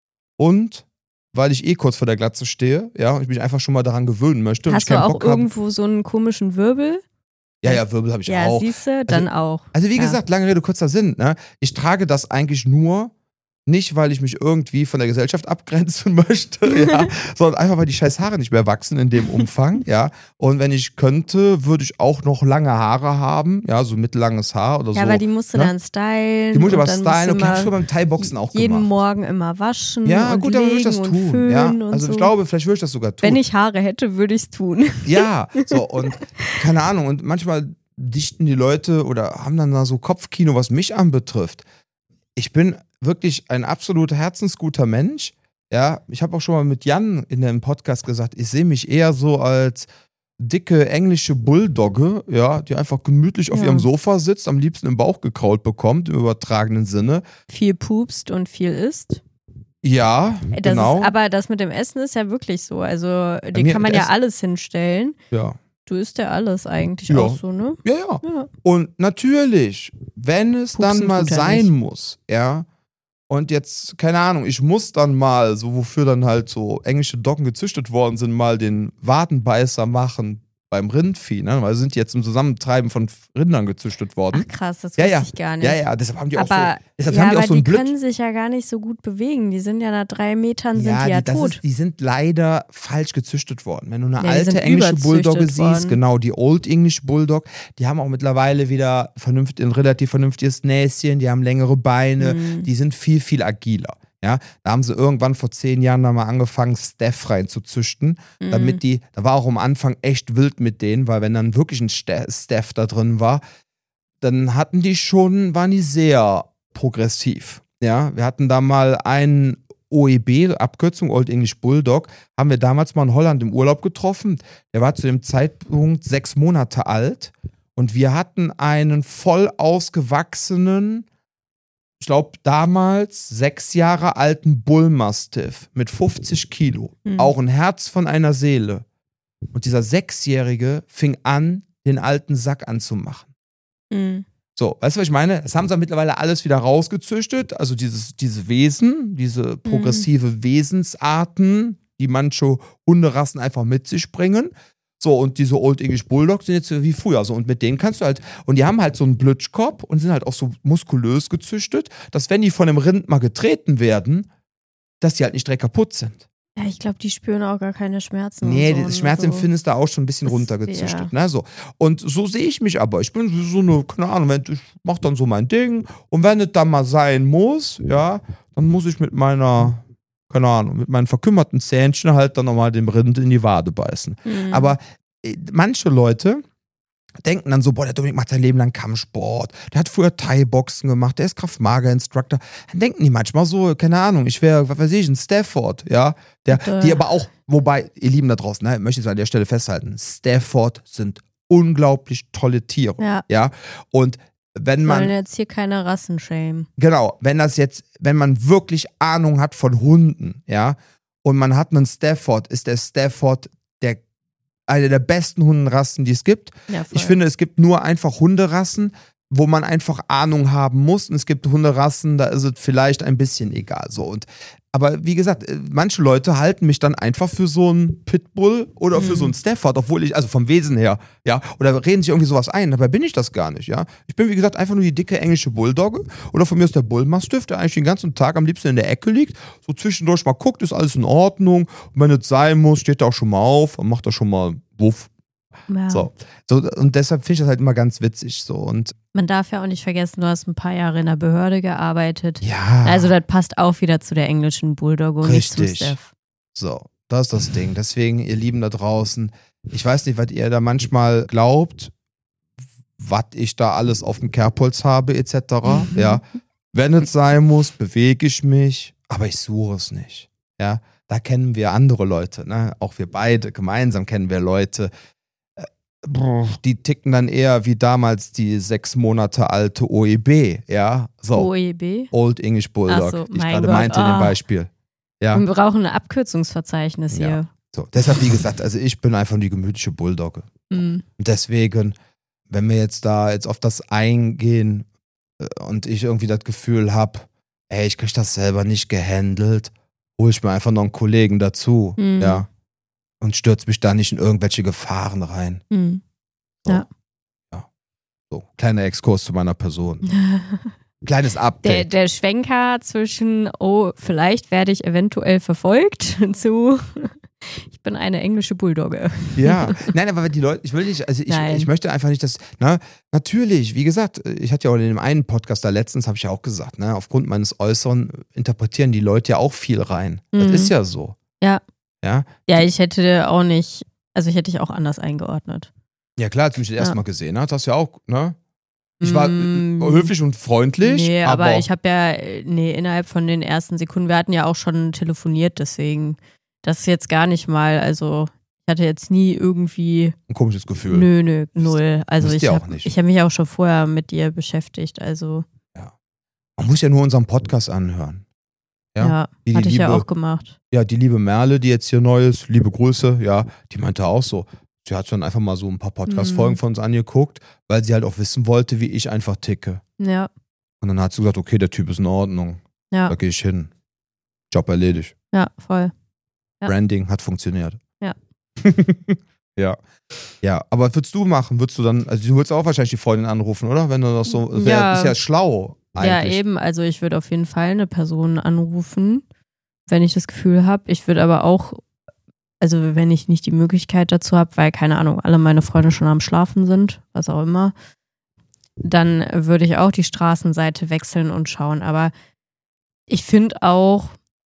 und weil ich eh kurz vor der Glatze stehe, ja, und ich mich einfach schon mal daran gewöhnen möchte. Und ich Hast du keinen auch Bock hab- irgendwo so einen komischen Wirbel? Ja, ja, Wirbel habe ich Ja, auch. siehst du, dann auch. Also wie Ja. gesagt, lange Rede, kurzer Sinn. Ne? Ich trage das eigentlich nur, nicht weil ich mich irgendwie von der Gesellschaft abgrenzen möchte, ja, sondern einfach, weil die scheiß Haare nicht mehr wachsen in dem Umfang, ja. Und wenn ich könnte, würde ich auch noch lange Haare haben, ja, so mittellanges Haar oder Ja, so. aber die musst du ne? dann stylen. Die muss ich und aber dann stylen. musst Okay, du hab ich schon mal beim Thai-Boxen auch jeden gemacht. Morgen immer waschen Ja, und gut, dann würde ich legen das und tun. föhnen Ja, und also so. ich glaube, vielleicht würde ich das sogar tun. Wenn ich Haare hätte, würde ich es tun. Ja, so und keine Ahnung. Und manchmal dichten die Leute oder haben dann da so Kopfkino, was mich anbetrifft. Ich bin wirklich ein absolut herzensguter Mensch. Ja, ich habe auch schon mal mit Jan in dem Podcast gesagt, ich sehe mich eher so als dicke englische Bulldogge, ja, die einfach gemütlich auf Ja. ihrem Sofa sitzt, am liebsten im Bauch gekraut bekommt, im übertragenen Sinne. Viel pupst und viel isst. Ja, Das genau. ist, aber das mit dem Essen ist ja wirklich so. Also, dir mir- kann man das- ja alles hinstellen. ja. Du isst ja alles eigentlich Ja. auch so, ne? Ja, ja. Ja. Und natürlich, wenn es Pupsen dann mal tut er sein nicht. muss, ja, und jetzt, keine Ahnung, ich muss dann mal, so wofür dann halt so englische Doggen gezüchtet worden sind, mal den Wadenbeißer machen beim Rindvieh, ne? Weil sie sind jetzt im Zusammentreiben von Rindern gezüchtet worden. Ach krass, das Ja, wusste ja. ich gar nicht. Ja, ja, deshalb haben die auch aber so, deshalb ja, haben die auch aber so einen die Blitz. können sich ja gar nicht so gut bewegen. Die sind ja nach drei Metern sind die ja das tot. Ist, die sind leider falsch gezüchtet worden. Wenn du eine Ja, die alte sind englische überzüchtet Bulldogge siehst, worden. genau, die Old English Bulldog, die haben auch mittlerweile wieder vernünftig, ein relativ vernünftiges Näschen, die haben längere Beine, Mhm. die sind viel, viel agiler. Ja, da haben sie irgendwann vor zehn Jahren dann mal angefangen, Steph reinzuzüchten, Mhm. damit die, da war auch am Anfang echt wild mit denen, weil wenn dann wirklich ein Ste- Steph da drin war, dann hatten die schon, waren die sehr progressiv. Ja, wir hatten da mal einen O E B, Abkürzung Old English Bulldog, haben wir damals mal in Holland im Urlaub getroffen. Der war zu dem Zeitpunkt sechs Monate alt und wir hatten einen voll ausgewachsenen, ich glaube damals sechs Jahre alten Bullmastiff mit fünfzig Kilo. Mhm. Auch ein Herz von einer Seele. Und dieser Sechsjährige fing an, den alten Sack anzumachen. Mhm. So, weißt du, was ich meine? Das haben sie mittlerweile alles wieder rausgezüchtet. Also dieses, diese Wesen, diese progressive Wesensarten, die manche Hunderassen einfach mit sich bringen. So, und diese Old English Bulldogs sind jetzt wie früher. So, und mit denen kannst du halt, und die haben halt so einen Blutschkopf und sind halt auch so muskulös gezüchtet, dass wenn die von einem Rind mal getreten werden, dass die halt nicht direkt kaputt sind. Ja, ich glaube, die spüren auch gar keine Schmerzen. Nee, und so, das und Schmerzempfinden ist da auch schon ein bisschen Das- runtergezüchtet. Ne, so. Und so sehe ich mich aber. Ich bin so eine, keine Ahnung, wenn- ich mach dann so mein Ding. Und wenn es dann mal sein muss, ja, dann muss ich mit meiner, keine Ahnung, mit meinen verkümmerten Zähnchen halt dann nochmal dem Rind in die Wade beißen. Mhm. Aber äh, manche Leute denken dann so, boah, der Dominik macht sein Leben lang Kampfsport, der hat früher Thai-Boxen gemacht, der ist Kraft-Maga-Instructor. Dann denken die manchmal so, keine Ahnung, ich wäre, was weiß ich, ein Stafford, ja, der, Und, äh, die aber auch, wobei, ihr Lieben da draußen, ne, möchte ich es an der Stelle festhalten, Stafford sind unglaublich tolle Tiere, Ja. ja, und wenn Wir wollen man, jetzt hier keine Rassen shamen. genau, wenn das jetzt, wenn man wirklich Ahnung hat von Hunden, ja, und man hat einen Stafford, ist der Stafford der eine der besten Hundenrassen, die es gibt. Ja, voll. Ich finde, es gibt nur einfach Hunderassen, wo man einfach Ahnung haben muss. Und es gibt Hunderassen, da ist es vielleicht ein bisschen egal. So. Und, aber wie gesagt, manche Leute halten mich dann einfach für so einen Pitbull oder für Mhm. so einen Stafford, obwohl ich, also vom Wesen her, ja, oder reden sich irgendwie sowas ein. Dabei bin ich das gar nicht, ja. Ich bin, wie gesagt, einfach nur die dicke englische Bulldogge. Oder von mir ist der Bullmastiff, der eigentlich den ganzen Tag am liebsten in der Ecke liegt, so zwischendurch mal guckt, ist alles in Ordnung. Und wenn es sein muss, steht er auch schon mal auf und macht da schon mal Wuff. Ja. So. so. Und deshalb finde ich das halt immer ganz witzig. So. Und Man darf ja auch nicht vergessen, du hast ein paar Jahre in der Behörde gearbeitet. ja. Also das passt auch wieder zu der englischen Bulldogge und nicht Richtig. zu Steph. So, das ist das Ding. Deswegen, ihr Lieben da draußen, ich weiß nicht, was ihr da manchmal glaubt, was ich da alles auf dem Kerbholz habe, et cetera. Mhm. Ja. Wenn es sein muss, bewege ich mich, aber ich suche es nicht. Ja. Da kennen wir andere Leute, ne? Auch wir beide, gemeinsam kennen wir Leute, äh, brr, die ticken dann eher wie damals die sechs Monate alte O E B, ja. So, O E B? Old English Bulldog, Ach so, die ich mein gerade Gott, meinte in dem ah. Beispiel. Ja. Wir brauchen ein Abkürzungsverzeichnis Ja. hier. So, deshalb, wie gesagt, also ich bin einfach die gemütliche Bulldogge. Mhm. Und deswegen, wenn wir jetzt da jetzt auf das eingehen äh, und ich irgendwie das Gefühl habe, ey, ich krieg das selber nicht gehandelt, hole ich mir einfach noch einen Kollegen dazu, Mhm. ja, und stürze mich da nicht in irgendwelche Gefahren rein. Mhm. So. Ja. Ja. So, kleiner Exkurs zu meiner Person. Kleines Der, Update. der Schwenker zwischen, oh, vielleicht werde ich eventuell verfolgt, zu, ich bin eine englische Bulldogge. Ja, nein, aber die Leute, ich will nicht, also ich, Nein. ich möchte einfach nicht, dass, na, natürlich, wie gesagt, ich hatte ja auch in dem einen Podcast da letztens, habe ich ja auch gesagt, ne, aufgrund meines Äußeren interpretieren die Leute ja auch viel rein. Das Mhm. ist ja so. Ja. Ja, Ja, ich hätte auch nicht, also ich hätte dich auch anders eingeordnet. ja klar, als du mich das Ja. erste Mal gesehen hast, hast du ja auch, ne, ich war Mm, äh, höflich und freundlich, Nee, aber, aber, ich habe ja, äh, nee, innerhalb von den ersten Sekunden, wir hatten ja auch schon telefoniert, deswegen, das ist jetzt gar nicht mal, also ich hatte jetzt nie irgendwie, ein komisches Gefühl. nö, nö, null. Also Müsst ich ihr auch habe nicht. ich hab mich auch schon vorher mit dir beschäftigt, also Man muss ja nur unseren Podcast anhören. Ja, ja, wie die hatte ich ja Liebe- auch gemacht. Ja, die liebe Merle, die jetzt hier neu ist, liebe Grüße, ja, die meinte auch so. Sie hat dann einfach mal so ein paar Podcast-Folgen Mhm. von uns angeguckt, weil sie halt auch wissen wollte, wie ich einfach ticke. Ja, Und dann hat sie gesagt, okay, der Typ ist in Ordnung. ja, Da gehe ich hin. Job erledigt. ja, voll. Ja. Branding hat funktioniert. Ja. ja. Ja, aber was würdest du machen? Würdest du dann, also du würdest auch wahrscheinlich die Freundin anrufen, oder? Wenn du das so, das wär, Ja. ist ja schlau eigentlich. Ja, eben, also ich würde auf jeden Fall eine Person anrufen, wenn ich das Gefühl habe. Ich würde aber auch, also wenn ich nicht die Möglichkeit dazu habe, weil, keine Ahnung, alle meine Freunde schon am Schlafen sind, was auch immer, dann würde ich auch die Straßenseite wechseln und schauen. Aber ich finde auch,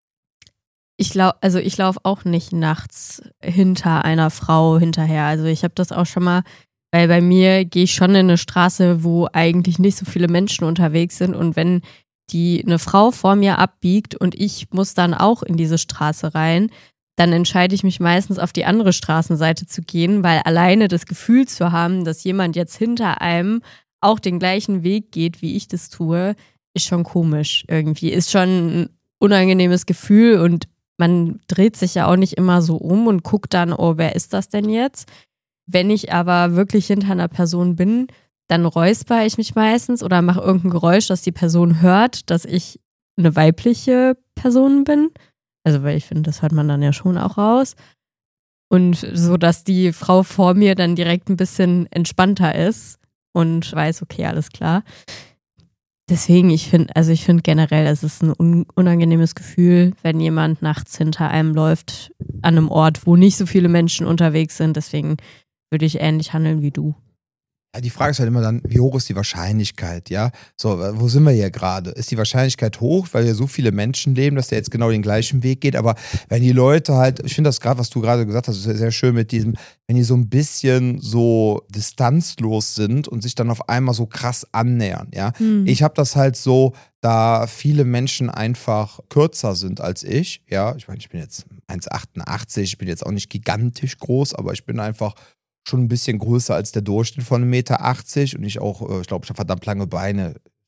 ich lau also ich laufe auch nicht nachts hinter einer Frau hinterher. Also ich habe das auch schon mal, weil bei mir gehe ich schon in eine Straße, wo eigentlich nicht so viele Menschen unterwegs sind. Und wenn die eine Frau vor mir abbiegt und ich muss dann auch in diese Straße rein, dann entscheide ich mich meistens auf die andere Straßenseite zu gehen, weil alleine das Gefühl zu haben, dass jemand jetzt hinter einem auch den gleichen Weg geht, wie ich das tue, ist schon komisch irgendwie. Ist schon ein unangenehmes Gefühl und man dreht sich ja auch nicht immer so um und guckt dann, oh, wer ist das denn jetzt? Wenn ich aber wirklich hinter einer Person bin, dann räusper ich mich meistens oder mache irgendein Geräusch, dass die Person hört, dass ich eine weibliche Person bin. Also, weil ich finde, das hört man dann ja schon auch raus. Und so, dass die Frau vor mir dann direkt ein bisschen entspannter ist und weiß, okay, alles klar. Deswegen, ich finde, also ich finde generell, es ist ein un- unangenehmes Gefühl, wenn jemand nachts hinter einem läuft an einem Ort, wo nicht so viele Menschen unterwegs sind. Deswegen würde ich ähnlich handeln wie du. Ja, die Frage ist halt immer dann, wie hoch ist die Wahrscheinlichkeit, ja? So, wo sind wir hier gerade? Ist die Wahrscheinlichkeit hoch, weil hier so viele Menschen leben, dass der jetzt genau den gleichen Weg geht? Aber wenn die Leute halt, ich finde das gerade, was du gerade gesagt hast, ist sehr schön mit diesem, wenn die so ein bisschen so distanzlos sind und sich dann auf einmal so krass annähern, ja? Hm. Ich habe das halt so, da viele Menschen einfach kürzer sind als ich, ja? Ich meine, ich bin jetzt eins Komma achtundachtzig, ich bin jetzt auch nicht gigantisch groß, aber ich bin einfach schon ein bisschen größer als der Durchschnitt von eins Komma achtzig Meter und ich auch, äh, ich glaube, ich habe verdammt lange Beine.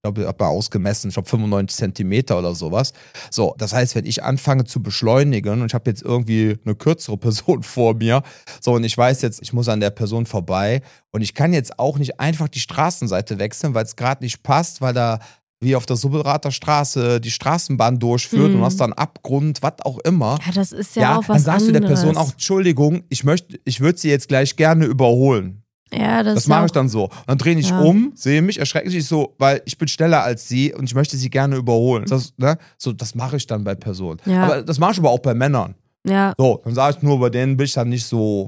glaube, ich habe mal ausgemessen, ich glaube fünfundneunzig Zentimeter oder sowas. So, das heißt, wenn ich anfange zu beschleunigen und ich habe jetzt irgendwie eine kürzere Person vor mir, so, und ich weiß jetzt, ich muss an der Person vorbei und ich kann jetzt auch nicht einfach die Straßenseite wechseln, weil es gerade nicht passt, weil da wie auf der Subbelrather Straße die Straßenbahn durchführt Mhm. und hast da einen Abgrund, was auch immer. Ja, das ist ja, Ja, auch dann was sagst anderes. du der Person auch, Entschuldigung, ich möchte, ich würde sie jetzt gleich gerne überholen. Ja, das, Das ist ja mache ich auch, dann so. Und dann drehe ich Ja. um, sehe mich, erschrecke sich so, weil ich bin schneller als sie und ich möchte sie gerne überholen. Das, ne? So, das mache ich dann bei Personen. Ja. Aber das mache ich aber auch bei Männern. Ja, So, dann sage ich nur, bei denen bin ich dann nicht so,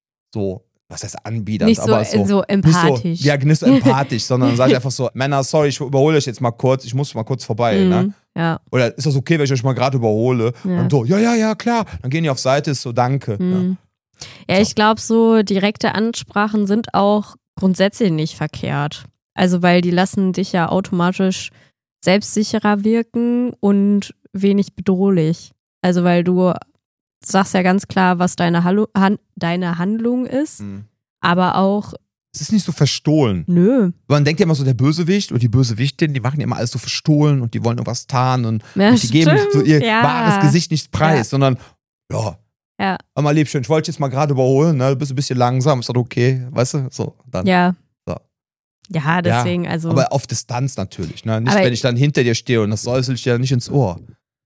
so, was heißt anbiedernd, nicht so, aber so. so empathisch. Nicht so, ja, nicht so empathisch, sondern dann sage ich einfach so, Männer, sorry, ich überhole euch jetzt mal kurz, ich muss mal kurz vorbei, Mhm. ne? Ja. Oder ist das okay, wenn ich euch mal gerade überhole? Ja. Und so, ja, ja, ja, klar. Dann gehen die auf Seite, ist so, danke. Ja. Mhm. Ja, So. ich glaube, so direkte Ansprachen sind auch grundsätzlich nicht verkehrt. Also, weil die lassen dich ja automatisch selbstsicherer wirken und wenig bedrohlich. Also, weil du sagst ja ganz klar, was deine, Hallo Han deine Handlung ist, Mhm. aber auch, Es ist nicht so verstohlen. nö. Man denkt ja immer so, der Bösewicht und die Bösewichtin, die machen ja immer alles so verstohlen und die wollen irgendwas tarnen und, Ja, und die geben stimmt, so ihr ja. wahres Gesicht nicht preis, Ja. sondern, ja, Ja, hör mal Liebchen, ich wollte jetzt mal gerade überholen, ne? Du bist ein bisschen langsam, ist das okay, weißt du? So, dann. ja. So. Ja, deswegen, also. Aber auf Distanz natürlich, ne? Nicht, Aber- wenn ich dann hinter dir stehe und das säusel ich dir nicht ins Ohr.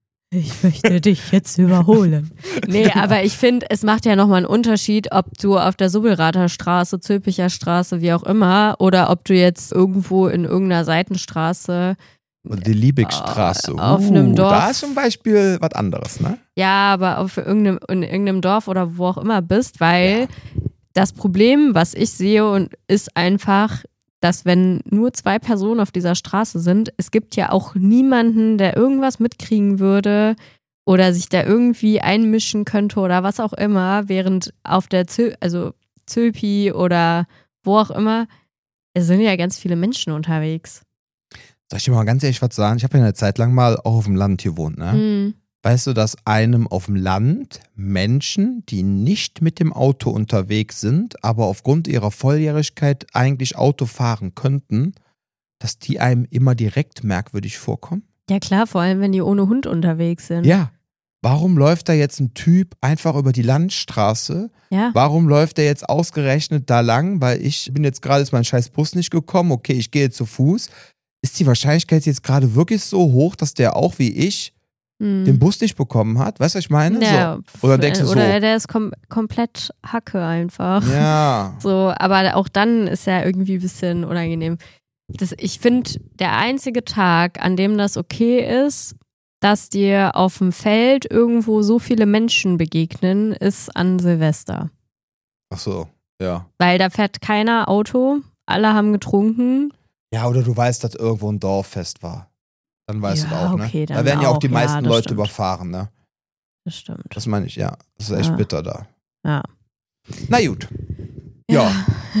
Ich möchte dich jetzt überholen. Nee, aber ich finde, es macht ja nochmal einen Unterschied, ob du auf der Subbelrather Straße, Zülpicher Straße, wie auch immer, oder ob du jetzt irgendwo in irgendeiner Seitenstraße, Oder die Liebigstraße. Auf uh, einem Dorf. Da ist zum Beispiel was anderes, ne? ja, aber auf irgendeinem, in irgendeinem Dorf oder wo auch immer bist, weil das Problem, was ich sehe, und ist einfach, dass wenn nur zwei Personen auf dieser Straße sind, es gibt ja auch niemanden, der irgendwas mitkriegen würde oder sich da irgendwie einmischen könnte oder was auch immer, während auf der Zö also Zülpi oder wo auch immer, es sind ja ganz viele Menschen unterwegs. Soll ich dir mal ganz ehrlich was sagen? Ich habe ja eine Zeit lang mal auch auf dem Land gewohnt, ne? Hm. Weißt du, dass einem auf dem Land Menschen, die nicht mit dem Auto unterwegs sind, aber aufgrund ihrer Volljährigkeit eigentlich Auto fahren könnten, dass die einem immer direkt merkwürdig vorkommen? Ja klar, vor allem wenn die ohne Hund unterwegs sind. Ja. Warum läuft da jetzt ein Typ einfach über die Landstraße? Ja. Warum läuft der jetzt ausgerechnet da lang? Weil ich bin jetzt gerade, ist mein scheiß Bus nicht gekommen. Okay, ich gehe zu Fuß. Ist die Wahrscheinlichkeit jetzt gerade wirklich so hoch, dass der auch wie ich Hm. den Bus nicht bekommen hat? Weißt du, was ich meine? Ja, So. Oder denkst du so, oder der ist kom komplett Hacke einfach. ja, So, aber auch dann ist ja irgendwie ein bisschen unangenehm. Das, ich finde, der einzige Tag, an dem das okay ist, dass dir auf dem Feld irgendwo so viele Menschen begegnen, ist an Silvester. ach so, ja. Weil da fährt keiner Auto, alle haben getrunken. Ja, oder du weißt, dass irgendwo ein Dorffest war. Dann weißt du Ja, auch, ne? okay, dann Da werden ja auch auch, die ja, meisten das Leute stimmt. überfahren, ne? Das stimmt. Das meine ich, ja. Das ist echt Ja. bitter da. Ja. Na gut, ja.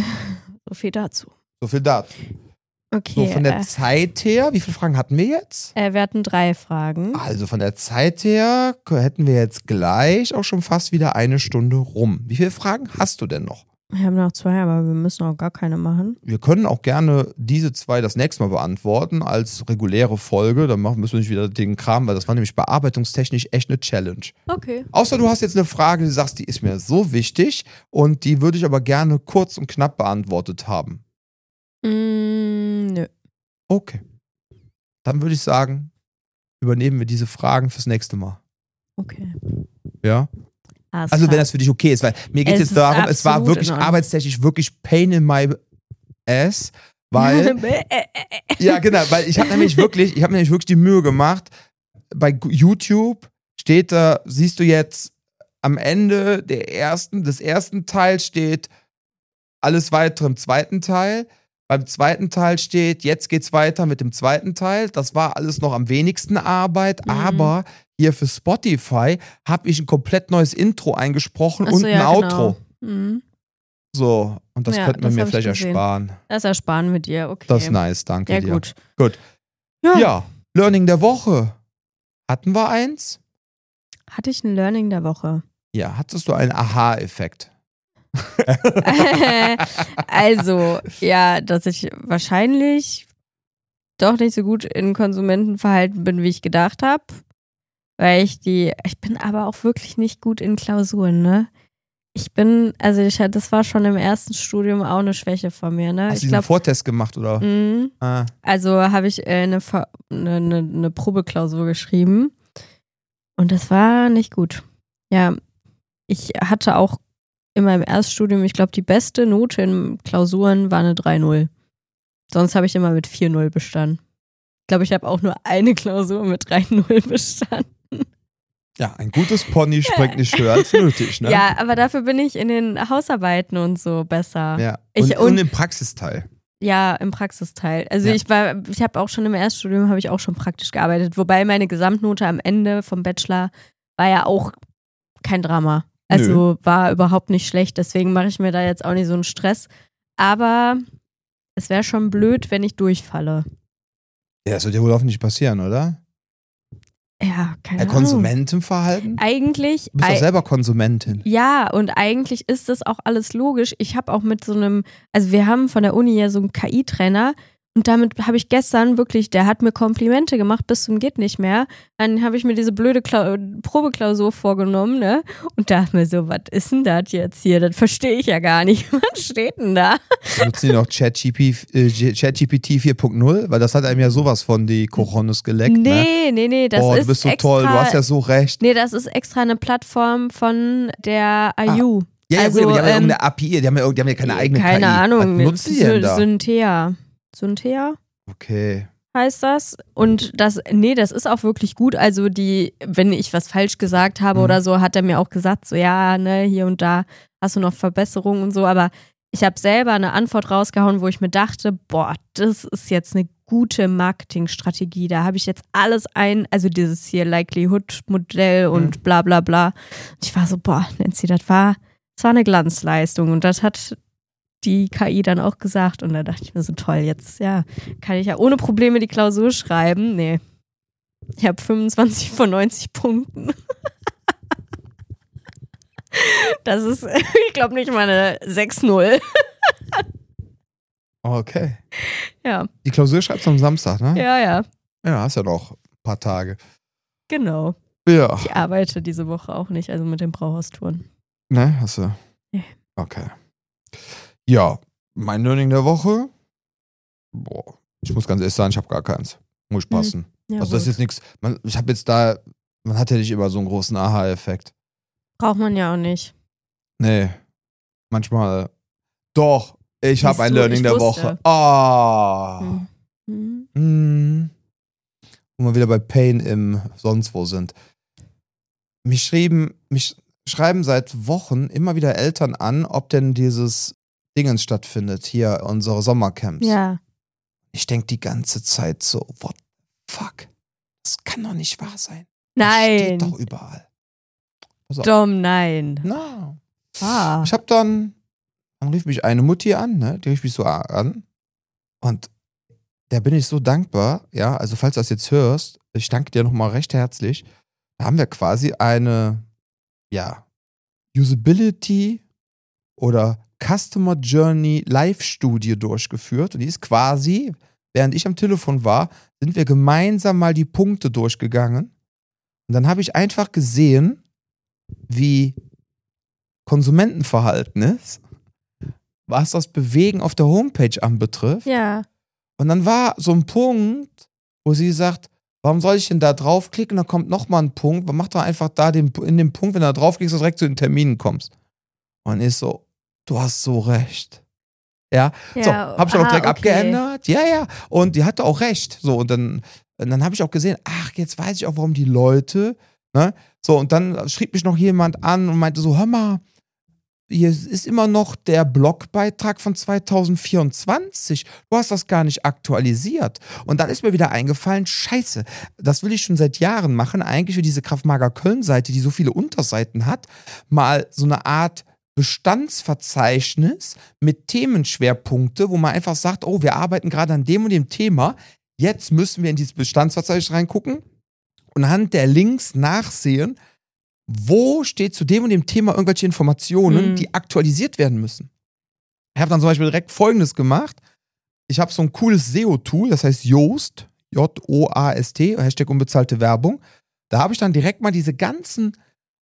So viel dazu. so viel dazu. Okay. So, von der äh, Zeit her, wie viele Fragen hatten wir jetzt? äh, wir hatten drei Fragen. Also von der Zeit her hätten wir jetzt gleich auch schon fast wieder eine Stunde rum. Wie viele Fragen hast du denn noch? Wir haben noch zwei, aber wir müssen auch gar keine machen. Wir können auch gerne diese zwei das nächste Mal beantworten als reguläre Folge. Dann machen, müssen wir nicht wieder den Kram, weil das war nämlich bearbeitungstechnisch echt eine Challenge. Okay. Außer du hast jetzt eine Frage, die du sagst, die ist mir so wichtig und die würde ich aber gerne kurz und knapp beantwortet haben. Mm, nö. Okay. Dann würde ich sagen, übernehmen wir diese Fragen fürs nächste Mal. Okay. Ja? Alles Also wenn klar. das für dich okay ist, weil mir geht es Es jetzt ist darum, es war absolut wirklich in Ordnung. arbeitstechnisch wirklich pain in my ass, weil, ja genau, weil ich habe nämlich wirklich, ich habe nämlich wirklich die Mühe gemacht, bei YouTube steht da, siehst du jetzt am Ende der ersten, des ersten Teils steht alles weitere im zweiten Teil. Beim zweiten Teil steht, jetzt geht's weiter mit dem zweiten Teil. Das war alles noch am wenigsten Arbeit, Mhm. aber hier für Spotify habe ich ein komplett neues Intro eingesprochen Ach so, und ein ja, Outro. genau. Mhm. So, und das Ja, könnten wir das mir hab ich vielleicht gesehen. ersparen. Das ersparen wir dir, okay. Das ist nice, danke Ja, dir. gut. Gut. Ja. Ja, Learning der Woche. Hatten wir eins? Hatte ich ein Learning der Woche? Ja, hattest du einen Aha-Effekt? Also, ja, dass ich wahrscheinlich doch nicht so gut in Konsumentenverhalten bin, wie ich gedacht habe. Weil ich die, ich bin aber auch wirklich nicht gut in Klausuren, ne? Ich bin, also ich, das war schon im ersten Studium auch eine Schwäche von mir, ne? Hast ich du glaub, einen Vortest gemacht, oder? Mhm. Ah. Also habe ich äh, eine, eine, eine, eine Probeklausur geschrieben und das war nicht gut. Ja, ich hatte auch in meinem Erststudium, ich glaube, die beste Note in Klausuren war eine drei null. Sonst habe ich immer mit vier null bestanden. Ich glaube, ich habe auch nur eine Klausur mit drei null bestanden. Ja, ein gutes Pony springt nicht höher als nötig, ne? Ja, aber dafür bin ich in den Hausarbeiten und so besser. Ja. Und, ich, und, und im Praxisteil. Ja, im Praxisteil. Also Ja. ich war, ich habe auch schon im Erststudium habe ich auch schon praktisch gearbeitet, wobei meine Gesamtnote am Ende vom Bachelor war ja auch kein Drama. Also Nö. War überhaupt nicht schlecht, deswegen mache ich mir da jetzt auch nicht so einen Stress. Aber es wäre schon blöd, wenn ich durchfalle. Ja, das wird ja wohl hoffentlich nicht passieren, oder? Ja, keine ja, Ahnung. Konsumentenverhalten? Eigentlich. Du bist doch selber Konsumentin. Ja, und eigentlich ist das auch alles logisch. Ich habe auch mit so einem, also wir haben von der Uni ja so einen K I-Trainer und damit habe ich gestern wirklich, der hat mir Komplimente gemacht bis zum geht nicht mehr. Dann habe ich mir diese blöde Kla- Probeklausur vorgenommen, ne? Und dachte mir so, was ist denn das jetzt hier? Das verstehe ich ja gar nicht. Was steht denn da? Nutzen die noch ChatGPT vier Punkt null? Weil das hat einem ja sowas von die Cojones geleckt, nee, ne? Nee, nee, nee, das oh, ist du bist so extra, toll, du hast ja so recht. Nee, das ist extra eine Plattform von der I U. Ah. Ja, ja, also, gut, aber die haben ja ähm, irgendeine A P I, die haben ja, die haben ja keine eigene keine K I. Ahnung, Was nutzen die denn da? Synthea. Synthea? Okay. Heißt das. Und das, nee, das ist auch wirklich gut. Also die, wenn ich was falsch gesagt habe mhm. oder so, hat er mir auch gesagt, so ja, ne, hier und da hast du noch Verbesserungen und so, aber ich habe selber eine Antwort rausgehauen, wo ich mir dachte, boah, das ist jetzt eine gute Marketingstrategie. Da habe ich jetzt alles ein, also dieses hier Likelihood-Modell und mhm. bla bla bla. Und ich war so, boah, Nancy, das war, das war eine Glanzleistung. Und das hat die K I dann auch gesagt. Und da dachte ich mir so, toll, jetzt ja, kann ich ja ohne Probleme die Klausur schreiben. Nee, ich habe fünfundzwanzig von neunzig Punkten. Das ist, ich glaube, nicht mal eine sechs null. Okay. Ja. Die Klausur schreibst du am Samstag, ne? Ja, ja. Ja, hast ja noch ein paar Tage. Genau. Ja. Ich arbeite diese Woche auch nicht, also mit den Brauhaustouren. Ne, hast du? Nee. Okay. Ja, mein Learning der Woche. Boah, ich muss ganz ehrlich sagen, ich habe gar keins. Muss ich passen. Hm. Ja, also das ist jetzt nichts, ich habe jetzt da, man hat ja nicht immer so einen großen Aha-Effekt. Braucht man ja auch nicht. Nee, manchmal doch. Ich habe ein du, Learning der wusste. Woche. Ah. Oh. Hm. Hm. Wo wir wieder bei Pain im sonst wo sind. Mich schrieben, mich schreiben seit Wochen immer wieder Eltern an, ob denn dieses Dingens stattfindet, hier unsere Sommercamps. Ja. Ich denke die ganze Zeit so, what the fuck? Das kann doch nicht wahr sein. Nein. Das steht doch überall. Dom, nein. Na. Ah. Ich hab dann, dann rief mich eine Mutti an, ne? Die rief mich so an. Und der bin ich so dankbar, ja, also falls du das jetzt hörst, ich danke dir nochmal recht herzlich. Da haben wir quasi eine, ja, Usability oder Customer Journey Live-Studie durchgeführt. Und die ist quasi, während ich am Telefon war, sind wir gemeinsam mal die Punkte durchgegangen. Und dann habe ich einfach gesehen, wie Konsumentenverhalten ist, was das Bewegen auf der Homepage anbetrifft. Ja. Und dann war so ein Punkt, wo sie sagt, warum soll ich denn da draufklicken? Da kommt nochmal ein Punkt. Mach doch einfach da den, in dem Punkt, wenn du da draufklickst, dass du direkt zu den Terminen kommst. Und ich so, du hast so recht. Ja, ja so, hab ich auch direkt okay. abgeändert. Ja, ja. Und die hatte auch recht. So, und dann, und dann habe ich auch gesehen, ach, jetzt weiß ich auch, warum die Leute, ne? So, und dann schrieb mich noch jemand an und meinte so, hör mal, hier ist immer noch der Blogbeitrag von zwanzig vierundzwanzig. Du hast das gar nicht aktualisiert. Und dann ist mir wieder eingefallen, scheiße, das will ich schon seit Jahren machen. Eigentlich für diese Krav Maga Köln-Seite, die so viele Unterseiten hat, mal so eine Art Bestandsverzeichnis mit Themenschwerpunkte, wo man einfach sagt, oh, wir arbeiten gerade an dem und dem Thema. Jetzt müssen wir in dieses Bestandsverzeichnis reingucken und anhand der Links nachsehen, wo steht zu dem und dem Thema irgendwelche Informationen, mhm. die aktualisiert werden müssen. Ich habe dann zum Beispiel direkt Folgendes gemacht. ich habe so ein cooles S E O-Tool, das heißt Yoast, J O A S T, Hashtag unbezahlte Werbung. Da habe ich dann direkt mal diese ganzen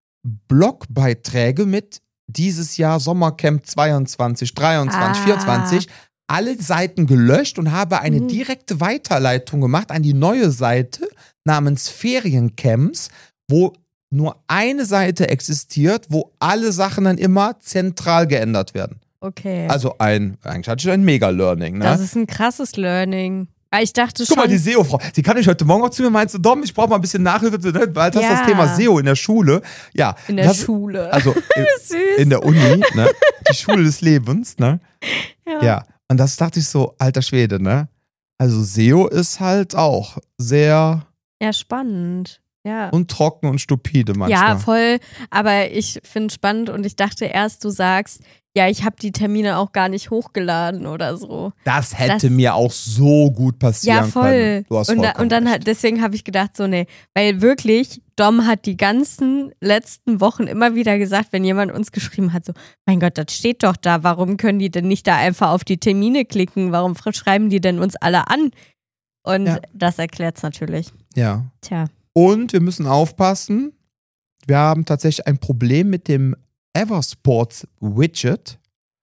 Blogbeiträge mit dieses Jahr Sommercamp zweiundzwanzig, dreiundzwanzig, Ah. vierundzwanzig, alle Seiten gelöscht und habe eine Mhm. direkte Weiterleitung gemacht an die neue Seite namens Feriencamps, wo nur eine Seite existiert, wo alle Sachen dann immer zentral geändert werden. Okay. Also ein, eigentlich hatte ich ein Mega-Learning, ne? Das ist ein krasses Learning. Weil ich dachte Guck mal, schon. die S E O-Frau, die kam nicht heute Morgen auch zu mir und meinte so, Dom, ich brauche mal ein bisschen Nachhilfe, ne? Weil das ist das Ja. Thema S E O in der Schule. Ja. in der das, Schule. Also in, Süß. in der Uni, ne? Die Schule des Lebens, ne? ja. Ja. Und das dachte ich so, alter Schwede, ne? Also S E O ist halt auch sehr ja, spannend. Ja. und trocken und stupide manchmal. Ja, voll. Aber ich finde es spannend und ich dachte erst, du sagst, ja, ich habe die Termine auch gar nicht hochgeladen oder so. Das hätte Das- mir auch so gut passieren Ja, voll. können. Du hast und, da, vollkommen und dann recht. hat, deswegen habe ich gedacht, so, nee, weil wirklich, Dom hat die ganzen letzten Wochen immer wieder gesagt, wenn jemand uns geschrieben hat, so, mein Gott, das steht doch da, warum können die denn nicht da einfach auf die Termine klicken? Warum schreiben die denn uns alle an? Und Ja. das erklärt es natürlich. Ja. Tja. Und wir müssen aufpassen. Wir haben tatsächlich ein Problem mit dem Eversports Widget.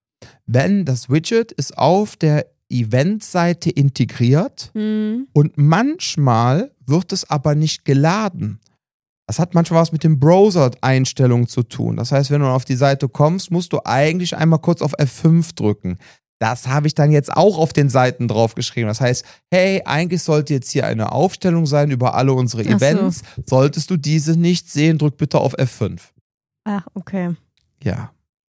Wenn das Widget ist auf der Eventseite integriert Hm. und manchmal wird es aber nicht geladen. Das hat manchmal was mit den Browser-Einstellungen zu tun. Das heißt, wenn du auf die Seite kommst, musst du eigentlich einmal kurz auf F fünf drücken. Das habe ich dann jetzt auch auf den Seiten draufgeschrieben. Das heißt, hey, eigentlich sollte jetzt hier eine Aufstellung sein über alle unsere Ach so. Events. Solltest du diese nicht sehen, drück bitte auf F fünf. Ach, okay. Ja.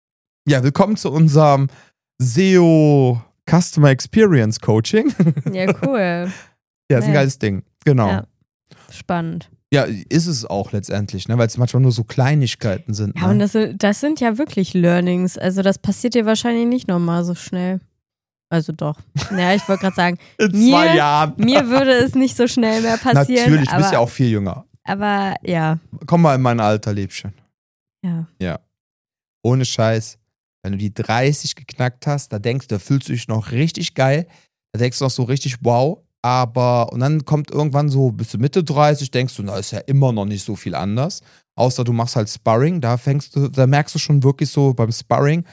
Ja, willkommen zu unserem S E O Customer Experience Coaching. Ja, cool. Ja, ist ein Ja. geiles Ding. Genau. Ja. Spannend. Ja, ist es auch letztendlich, ne? Weil es manchmal nur so Kleinigkeiten sind. Ja, und Ne? das, sind- das sind ja wirklich Learnings. Also das passiert dir wahrscheinlich nicht nochmal so schnell. Also doch. Ja, ich wollte gerade sagen, In mir- zwei Jahren. mir würde es nicht so schnell mehr passieren. Natürlich, du aber, bist ja auch viel jünger. aber ja, Komm mal in mein Alter, Liebchen. ja. Ohne Scheiß. Wenn du die dreißig geknackt hast, da denkst du, da fühlst du dich noch richtig geil. Da denkst du noch so richtig wow. Aber, und dann kommt irgendwann so, bis du Mitte dreißig, denkst du, na, ist ja immer noch nicht so viel anders. Außer du machst halt Sparring, da fängst du, da merkst du schon wirklich so beim Sparring,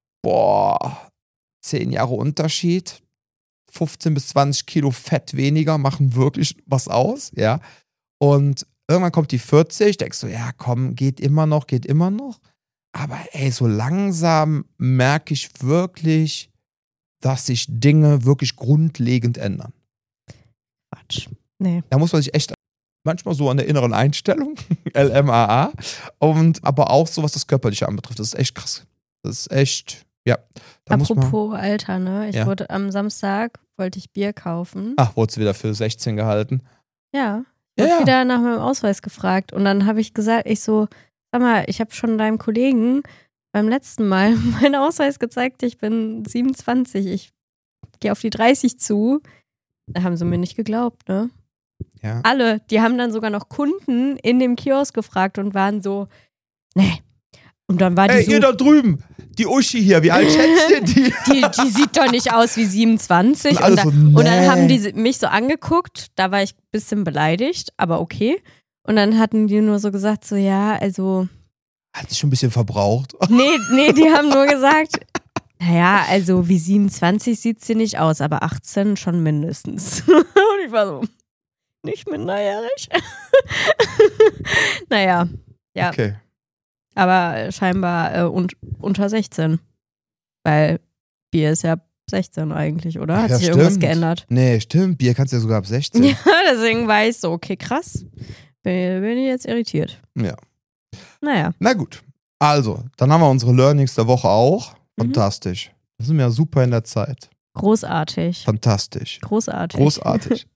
boah, zehn Jahre Unterschied, fünfzehn bis zwanzig Kilo Fett weniger machen wirklich was aus, ja. Und irgendwann kommt die vierzig, denkst du, ja komm, geht immer noch, geht immer noch. Aber ey, so langsam merke ich wirklich, dass sich Dinge wirklich grundlegend ändern. Quatsch. Nee. Da muss man sich echt manchmal so an der inneren Einstellung, L M A A, und aber auch so, was das Körperliche anbetrifft. Das ist echt krass. Das ist echt, ja. Da muss man, Apropos Alter, ne? Ich Ja. wurde am Samstag, wollte ich Bier kaufen. ach, wurde sie wieder für sechzehn gehalten. Ja. Ja, Wurde ja. wieder nach meinem Ausweis gefragt. Und dann habe ich gesagt, ich so, sag mal, ich habe schon deinem Kollegen beim letzten Mal meinen Ausweis gezeigt, ich bin siebenundzwanzig, ich gehe auf die dreißig zu. Da haben sie mir nicht geglaubt, ne? Ja. Alle, die haben dann sogar noch Kunden in dem Kiosk gefragt und waren so, nee. Und dann war die Ey, so, ihr da drüben, die Uschi hier, wie alt schätzt ihr die? die, die sieht doch nicht aus wie siebenundzwanzig. Und alle Und, da, so, und dann nee. haben die mich so angeguckt, da war ich ein bisschen beleidigt, aber okay. Und dann hatten die nur so gesagt, so ja, also, Hat sich schon ein bisschen verbraucht. nee, nee, die haben nur gesagt, naja, also wie siebenundzwanzig sieht sie nicht aus, aber achtzehn schon mindestens. Und ich war so, nicht minderjährig. Naja, ja, Okay. aber scheinbar äh, un unter sechzehn. Weil Bier ist ja sechzehn eigentlich, oder? Hat Ja, sich irgendwas stimmt. geändert? Nee, stimmt. Bier kannst du ja sogar ab sechzehn. Ja, deswegen war ich so, okay, krass. Bin, bin ich jetzt irritiert. Ja. Naja. Na gut. Also, dann haben wir unsere Learnings der Woche auch. Mhm. Fantastisch. Das sind wir ja super in der Zeit. Großartig. Fantastisch. Großartig. Großartig.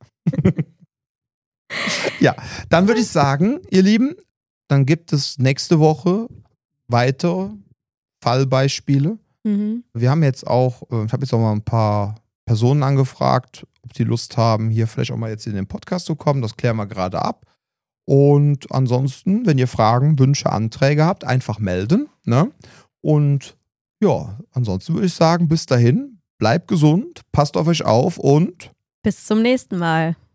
Ja, dann würde ich sagen, ihr Lieben, dann gibt es nächste Woche weitere Fallbeispiele. Mhm. Wir haben jetzt auch, äh, ich habe jetzt auch mal ein paar Personen angefragt, ob die Lust haben, hier vielleicht auch mal jetzt in den Podcast zu kommen. Das klären wir gerade ab. Und ansonsten, wenn ihr Fragen, Wünsche, Anträge habt, einfach melden. Ne? Und ja, ansonsten würde ich sagen, bis dahin, bleibt gesund, passt auf euch auf und Bis zum nächsten Mal.